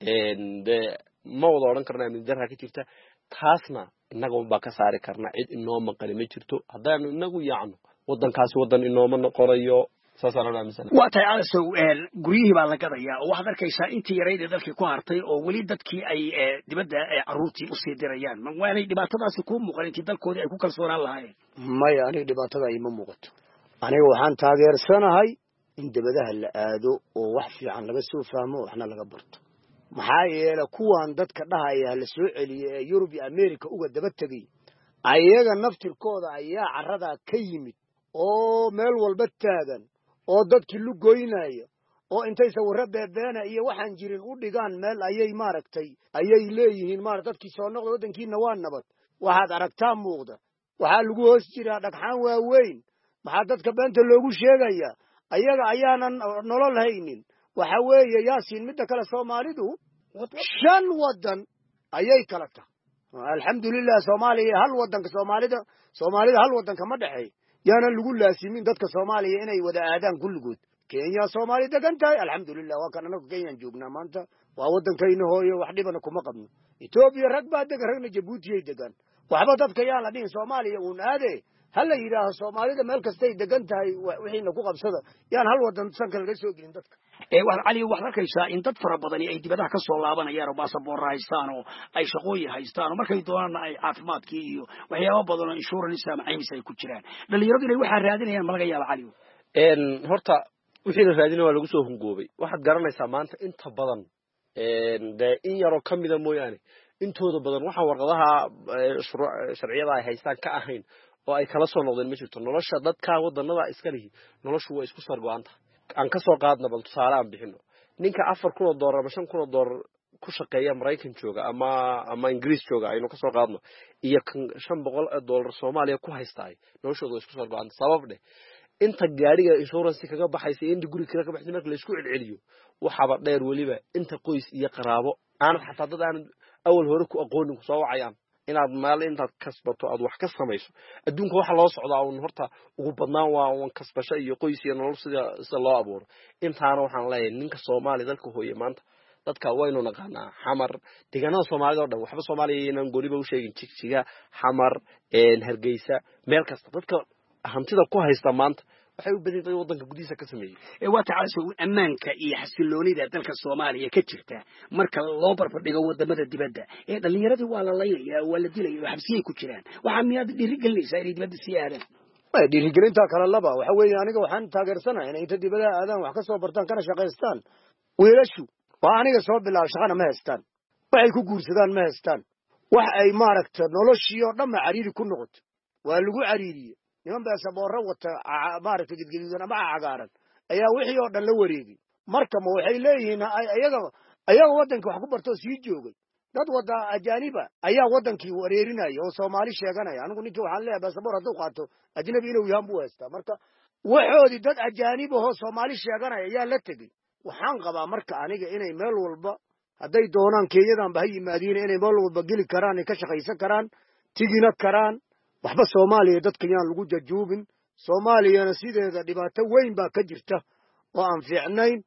de ma wada odhan karna amni darra ka jirta taasna innaga unbaa ka saari karna cid inoo maqani ma jirto haddaanu inagu yaacno waddankaasi waddan inooma noqonayo saasaan aaminsan waa tahay calasow guryihii baa la gadayaa oo waxaad arkaysaa intii yaraydee dalkii ku hartay oo weli dadkii ay dibadda carruurtii usii dirayaan waanay dhibaatadaasi kuu muuqan intii dalkoodii ay ku kalsoonaan lahaayeen maya aniga dhibaatada ima muuqato aniga waxaan taageersanahay in dibadaha la aado oo wax fiican laga soo fahmo waxna laga barto maxaa yeele kuwan dadka dhahaya la soo celiye ee yurub iyo america uga daba tegay ayaga naftirkooda ayaa carradaa ka yimid oo meel walba taagan oo dadkii lu goynaya oo intay sawirro beebeena iyo waxaan jirin u dhigaan meel ayay maaragtay ayay leeyihiin maar dadkii soo noqda waddankiina waa nabad waxaad aragtaa muuqda waxaa lagu hoos jiraa dhagxaan waaweyn maxaa dadka beenta loogu sheegayaa ayaga ayaanan nolol haynin waxa weeye yaasiin midda kale soomaalidu shan waddan ayay kala tahay alxamdulilah soomaaliya hal waddanka soomaalida soomaalida hal waddanka ma dhexeey yaanan lagu laasimin dadka soomaaliya inay wada aadaan kulligood kenya soomaali degan tahay alxamdulilah waa kan anagu kenyaan joognaa maanta waa waddankayna hooyo wax dhibana kuma qabno etoobiya rag baa degan ragna jabuutiyay degan waxba dadka yaan la dhihin soomaaliya uun aade ha la yidhaaho soomaalida meel kastay degan tahay wixiina ku qabsada yaan hal waddan sanka laga soo gelin dadka waxaad cali waxaad arkaysaa in dad fara badani ay dibadaha ka soo laabanayaan oo baasaboorra haystaan oo ay shaqooyin haystaan oo markay doonaanna ay caafimaadkii iyo waxyaaba badan oo insurance ama caymis ay ku jiraan dhalinyaradu inay waxaa raadinayaan ma laga yaaba cali horta wixii la raadinaya waa lagu soo hungoobay waxaad garanaysaa maanta inta badan dee in yaroo ka mida mooyaane intooda badan waxaa warqadaha sharciyada ay haystaan ka ahayn oo ay kala soo noqdeen ma jirto nolosha dadka waddanada iska lihi noloshu waa isku sargo-an tahay aan ka soo qaadna bal tusaale aan bixino ninka afar kun oo doolar ama shan kun oo doolar ku shaqeeya maraykan jooga ama ama ingiriis jooga aynu ka soo qaadno iyo kan shan boqol oo doolar soomaaliya ku haystaay noloshooda waa isku sargo-an sabab dheh inta gaariga insurance kaga baxaysa inta guriga kaga baxaysa marka la isku celceliyo waxaba dheer weliba inta qoys iyo qaraabo aanad xataa dad aanad awal hore ku aqoonin ku soo wacayaan inaad meel intaad kasbato aad wax ka samayso adduunka waxa loo socdaa uun horta ugu badnaan waa uun kasbasho iyo qoys iyo nolol sida sida loo abuuro intaana waxaan leeyahay ninka soomaaliya dalka hooye maanta dadka waynu naqaanaa xamar deegaanada soomaalida oo dhan waxba soomaaliya inaan goliba u sheegin jigjiga xamar hargeysa meel kasta dadka hantida ku haysta maanta waxay u badan tahay waddanka gudihiisa ka sameeyay waa tacalso ammaanka iyo xasiloonida dalka Soomaaliya ka jirta marka loo barbardhigo wadamada dibadda ee dhalinyaradii waa la laynaya waa la dilay oo xabsiyay ku jiraan waxa miyaad dhiirigelinaysaa inay dibadda sii aadaan way dhiirigelinta kala laba waxa weeye aniga waxaan taageersanahay inay inta dibadda aadaan wax ka soo bartaan kana shaqeystaan weelashu waa aniga soo bilaab shaqana ma haystaan waxay ku guursadaan ma haystaan wax ay maaragta noloshii oo dhan cariiri ku noqoto waa lagu cariiriyay niman baasaboorro wata maaragtay gidgidudan ama cagaaran ayaa wixii oo dhan la wareegay marka ma waxay leeyihiin ayaga ayaga waddanka wax ku bartoo sii joogay dad wada ajaaniba ayaa waddankii wareerinaya oo soomaali sheeganaya anigu ninkii waxaan leeyahay baasaboor hadduu qaato ajnabi inuu yahan buu haystaa marka waxoodii dad ajaanib ahoo soomaali sheeganaya ayaa la tegey waxaan qabaa marka aniga inay meel walba hadday doonaan kenyadanba ha yimaadiin inay meel walba geli karaan ay ka shaqaysan karaan tigina karaan waxba Soomaaliya dadka yaan lagu jajuubin Soomaaliyana sideeda dhibaato weyn baa ka jirta oo aan fiicnayn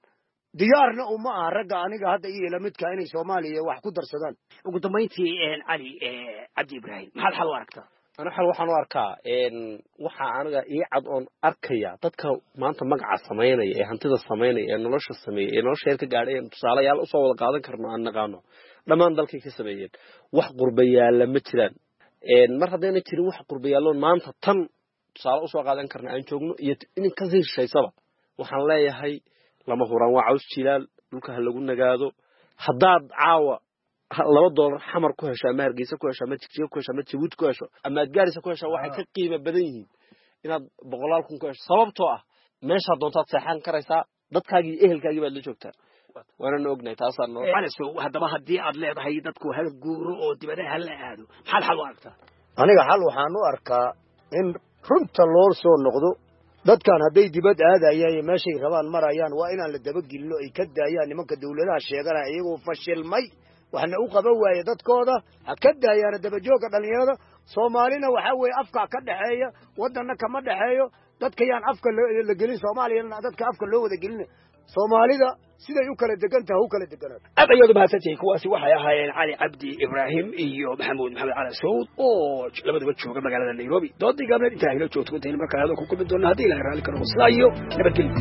diyaarna uma aha ragga aniga hadda iyo lamidka inay soomaaliya wax ku darsadaan. ugu dambayntii cali cabdi ibraahim maxaad xal u aragtaa? أنا حل وحنا أركا إن وح أنا يعد أن أركيا تذكر ما أنت مقع سميني إيه هنتظر سميني إيه نلاش السمي إيه نلاش شركة قاعدين تصالح يلا أصور قاعدين كرنا عن نقانو لما ندل كي كسبيين وح قربية لمثلا إن مرة دينا تري وح قربية لون ما أنت تم تصالح أصور قاعدين كرنا عن شغل يت إن كثير شيء سبب وحنا لا يهي لما هو روع عوز شلال لك هلا قلنا قادو حضاد عاوة laba dollar xamar ku heshaa ma hargeysa ku heshaa ma jigjiga ku heshaa ma jabuuti ku hesho ama aad gaarisa ku heshaa waxay ka qiimo badan yihiin inaad boqolaal kun ku hesho sababtoo ah meesha doontaad seexan karaysaa dadkaagii ehelkaagii baad la joogtaa waana ognahay taasoo noo calaso haddaba haddii aad leedahay dadku hal guuro oo dibadaha la aado maxaad xal u aragtaa? aniga xal waxaan u arkaa in runta loo soo noqdo dadkan hadday dibad aadayaan iyo meeshay rabaan marayaan waa inaan la dabagelino ay ka daayaan nimanka dawladaha sheeganaya iyagoo fashilmay waxna u qaban waaye dadkooda ha ka daayaan dabajooga dhalinyarada Soomaalina waxa weey afka ka dhaxeeya wadanna kama dhaxeeyo dadka yaan afka la gelin Soomaaliyana dadka afka loo wada gelin Soomaalida siday u kala degan tahay u kala deganaa aad ayadu mahadsantahay kuwaasi waxay ahaayeen cali cabdi ibraahim iyo maxamuud maxamed cali saud oo labadaba jooga magaalada Nairobi doodii gaabneed inta ay la joogto inta markaa hada ku kulmi doona hadii ilaahay raali karo islaayo nabadgelyo.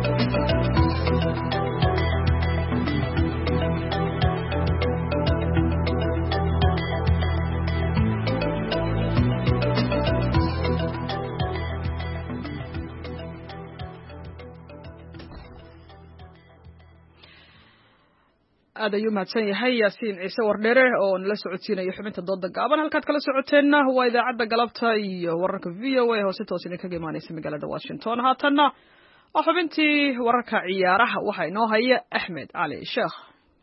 aad ayuu mahadsan yahay yaasiin ciise wardheere oo nala socodsiinayo xubinta dooda gaaban halkaad kala socoteenna waa idaacadda galabta iyo wararka v o a hoose toos idinkaga imaanaysa magaalada washington haatanna waa xubintii wararka ciyaaraha waxaa inoo haya axmed cali sheekh.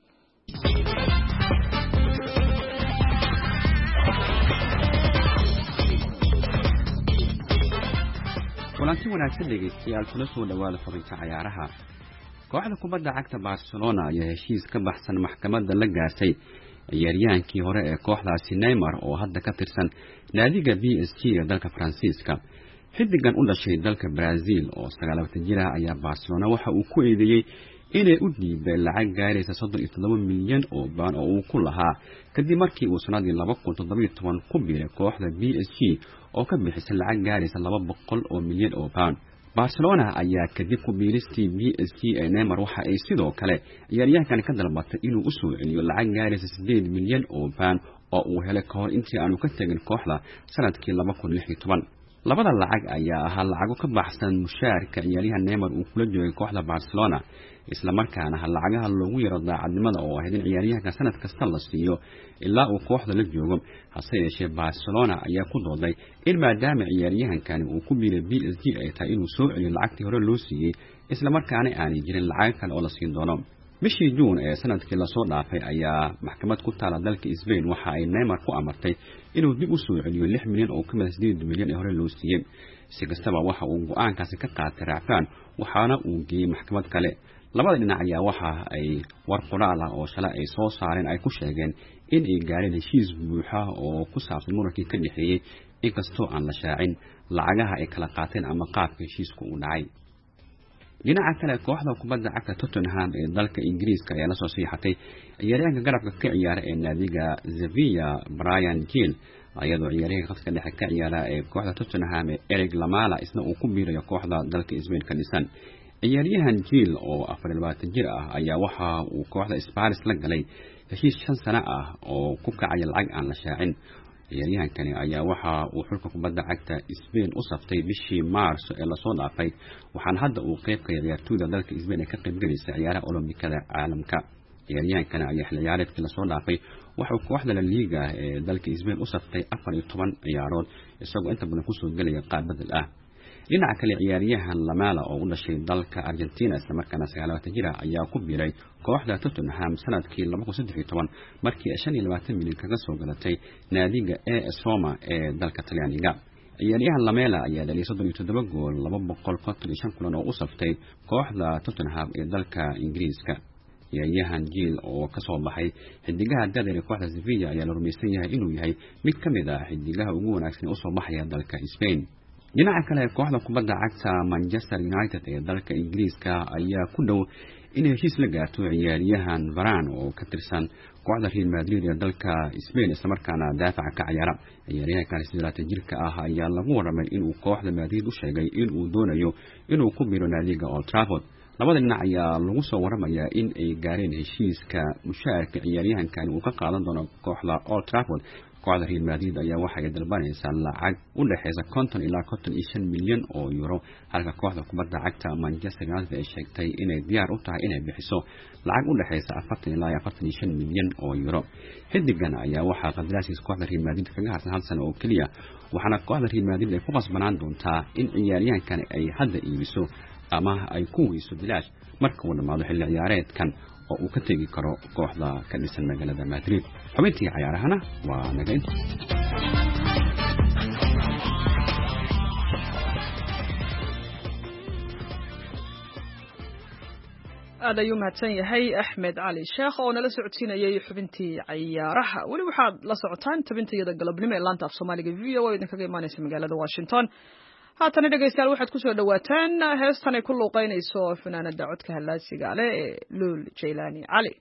kulanti wanaagsan dhegeystayaal kula soo dhawaada xubinta ciyaaraha. kooxda kubadda cagta Barcelona ayaa heshiis ka baxsan maxkamadda la gaartay ciyaaryahankii hore ee kooxdaasi Neymar oo hadda ka tirsan naadiga B S G ee dalka Faransiiska. xidigan u dhashay dalka Brazil oo sagaal iyo labaatan jir ah ayaa Barcelona waxa uu ku eedeeyay inay u dhiibay lacag gaaraysa soddon iyo toddoba milyan oo baan oo uu ku lahaa kadib markii uu sanadii laba kun toddoba iyo toban ku biiray kooxda B S G oo ka bixisay lacag gaaraysa laba boqol oo milyan oo baan. Barcelona ayaa kadib ku biiristii B S G ee Neymar waxa ay sidoo kale ciyaaryahankan ka dalbatay inuu u soo celiyo lacag gaaraysa siddeed milyan oo baan oo uu helay ka hor intii aanu ka tagin kooxda sanadkii laba kun lix iyo toban. labada lacag ayaa ahaa lacago ka baxsan mushaarka ciyaaryahan Neymar uu kula joogay kooxda Barcelona isla markaana lacagaha loogu yaro daacadnimada oo ahayd in ciyaaryahanka sanad kasta la siiyo ilaa uu kooxda la joogo. hase yeeshee Barcelona ayaa ku dooday in maadaama ciyaaryahankan uu ku biiray B S G ay tahay inuu soo celiyo lacagtii hore loo siiyey isla markaana aanay jirin lacag kale oo la siin doono. bishii Juun ee sanadkii la soo dhaafay ayaa maxkamad ku taala dalka Spain waxa ay Neymar ku amartay inuu dib u soo celiyo lix milyan oo ka mid ah siddeed milyan ee hore loo siiyey. si kastaba waxa uu go'aankaasi ka qaatay raacfaan waxaana uu geeyay maxkamad kale. labada dhinac ayaa waxa ay war qoraal ah oo shalay ay soo saareen ay ku sheegeen in ay gaareen heshiis buuxa oo ku saabsan murankii ka dhexeeyay inkastoo aan la shaacin lacagaha ay kala qaateen ama qaabka heshiisku u dhacay. dhinaca kale kooxda kubadda cagta Tottenham ee dalka Ingiriiska ayaa la soo siixatay ciyaaryahanka garabka ka ciyaara ee naadiga Sevilla Brian Gill ayadoo ciyaaryahanka khadka dhexe ka ciyaara ee kooxda Tottenham ee Eric Lamela isna uu ku biirayo kooxda dalka Spain ka dhisan. ciyaaryahan Gill oo afar iyo labaatan jir ah ayaa waxa uu kooxda Spurs la galay heshiis shan sano ah oo ku kacaya lacag aan la shaacin. ciyaaryahankani ayaa waxa uu xulka kubadda cagta Spain u saftay bishii Maars ee la soo dhaafay waxaana hadda uu qayb ka yahay ciyaartooyda dalka Spain ee ka qayb galaysa ciyaaraha Olombikada caalamka. ciyaaryahankana ayaa xilli ciyaareedkii la soo dhaafay waxa uu kooxda La Liga ee dalka Spain u saftay afar iyo toban ciyaarood isagoo inta badan ku soo galaya qaab bedel ah. dhinaca kale ciyaaryahan Lamela oo u dhashay dalka Argentina isla markaana sagaal iyo labaatan jir ah ayaa ku biiray kooxda Tottenham sanadkii laba kun saddex iyo toban markii shan iyo labaatan milyan kaga soo galatay naadiga A S Roma ee dalka Talyaaniga. ciyaaryahan Lamela ayaa dhaliyay soddon iyo toddoba gool laba boqol konton iyo shan kulan oo u saftay kooxda Tottenham ee dalka Ingiriiska. ciyaaryahan Gill oo ka soo baxay xidigaha da'da ee kooxda Sevilla ayaa la rumaysan yahay inuu yahay mid ka mid ah xidigaha ugu wanaagsan ee u soo baxaya dalka Spain. dhinaca kale kooxda kubadda cagta Manchester United ee dalka Ingiriiska ayaa ku dhow in heshiis la gaarto ciyaaryahan Varane oo ka tirsan kooxda Real Madrid ee dalka Spain isla markaana daafaca ka ciyaara. ciyaaryahankan sidoo jirka ah ayaa lagu waramay inuu kooxda Madrid u sheegay inuu doonayo inuu ku biiro naadiga Old Trafford. labada dhinac ayaa lagu soo waramayaa in ay gaareen heshiiska mushaarka ciyaaryahankan uu ka qaadan doono kooxda Old Trafford. kooxda Real Madrid ayaa waxa ay dalbanaysaa lacag u dhaxaysa konton ilaa konton iyo shan milyan oo euro, halka kooxda kubadda cagta Manchester United ay sheegtay inay diyaar u tahay inay bixiso lacag u dhaxaysa afartan ilaa afartan iyo shan milyan oo euro. xidigan ayaa waxaa qandaraaskiisa kooxda Real Madrid kaga harsan hal sano oo kaliya, waxaana kooxda Real Madrid ay ku qasbanaan doontaa in ciyaaryahankan ay hadda iibiso ama ay ku weyso bilaash marka uu dhamaado xilli ciyaareedkan oo uu ka tegi karo kooxda ka dhisan magaalada Madrid. xubintii ciyaarahana waa naga inta. aad ayuu mahadsan yahay Axmed Cali Sheekh oo nala socodsiinayay xubintii ciyaaraha. weli waxaad la socotaan tabintayada galabnimo ee laanta af Soomaaliga V O A idin kaga imaanaysa magaalada Washington. haatan dhageystayaal waxaad ku soo dhawaataan heestan ay ku luuqeynayso fanaanada codka halaasiga leh ee Luul Jaylaani Cali.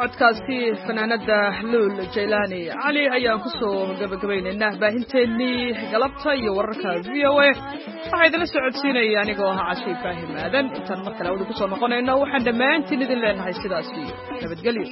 codkaasi fanaanada luul jaylaani cali ayaan ku soo gabagabaynaynaa baahinteennii galabta iyo wararka v o a waxaa idinla socodsiinaya anigoo ahaa Cashi Ibraahim Aadan intaan mar kale wada ku soo noqonayno waxaan dhammaantiin idin leenahay sidaas iyo nabadgelyo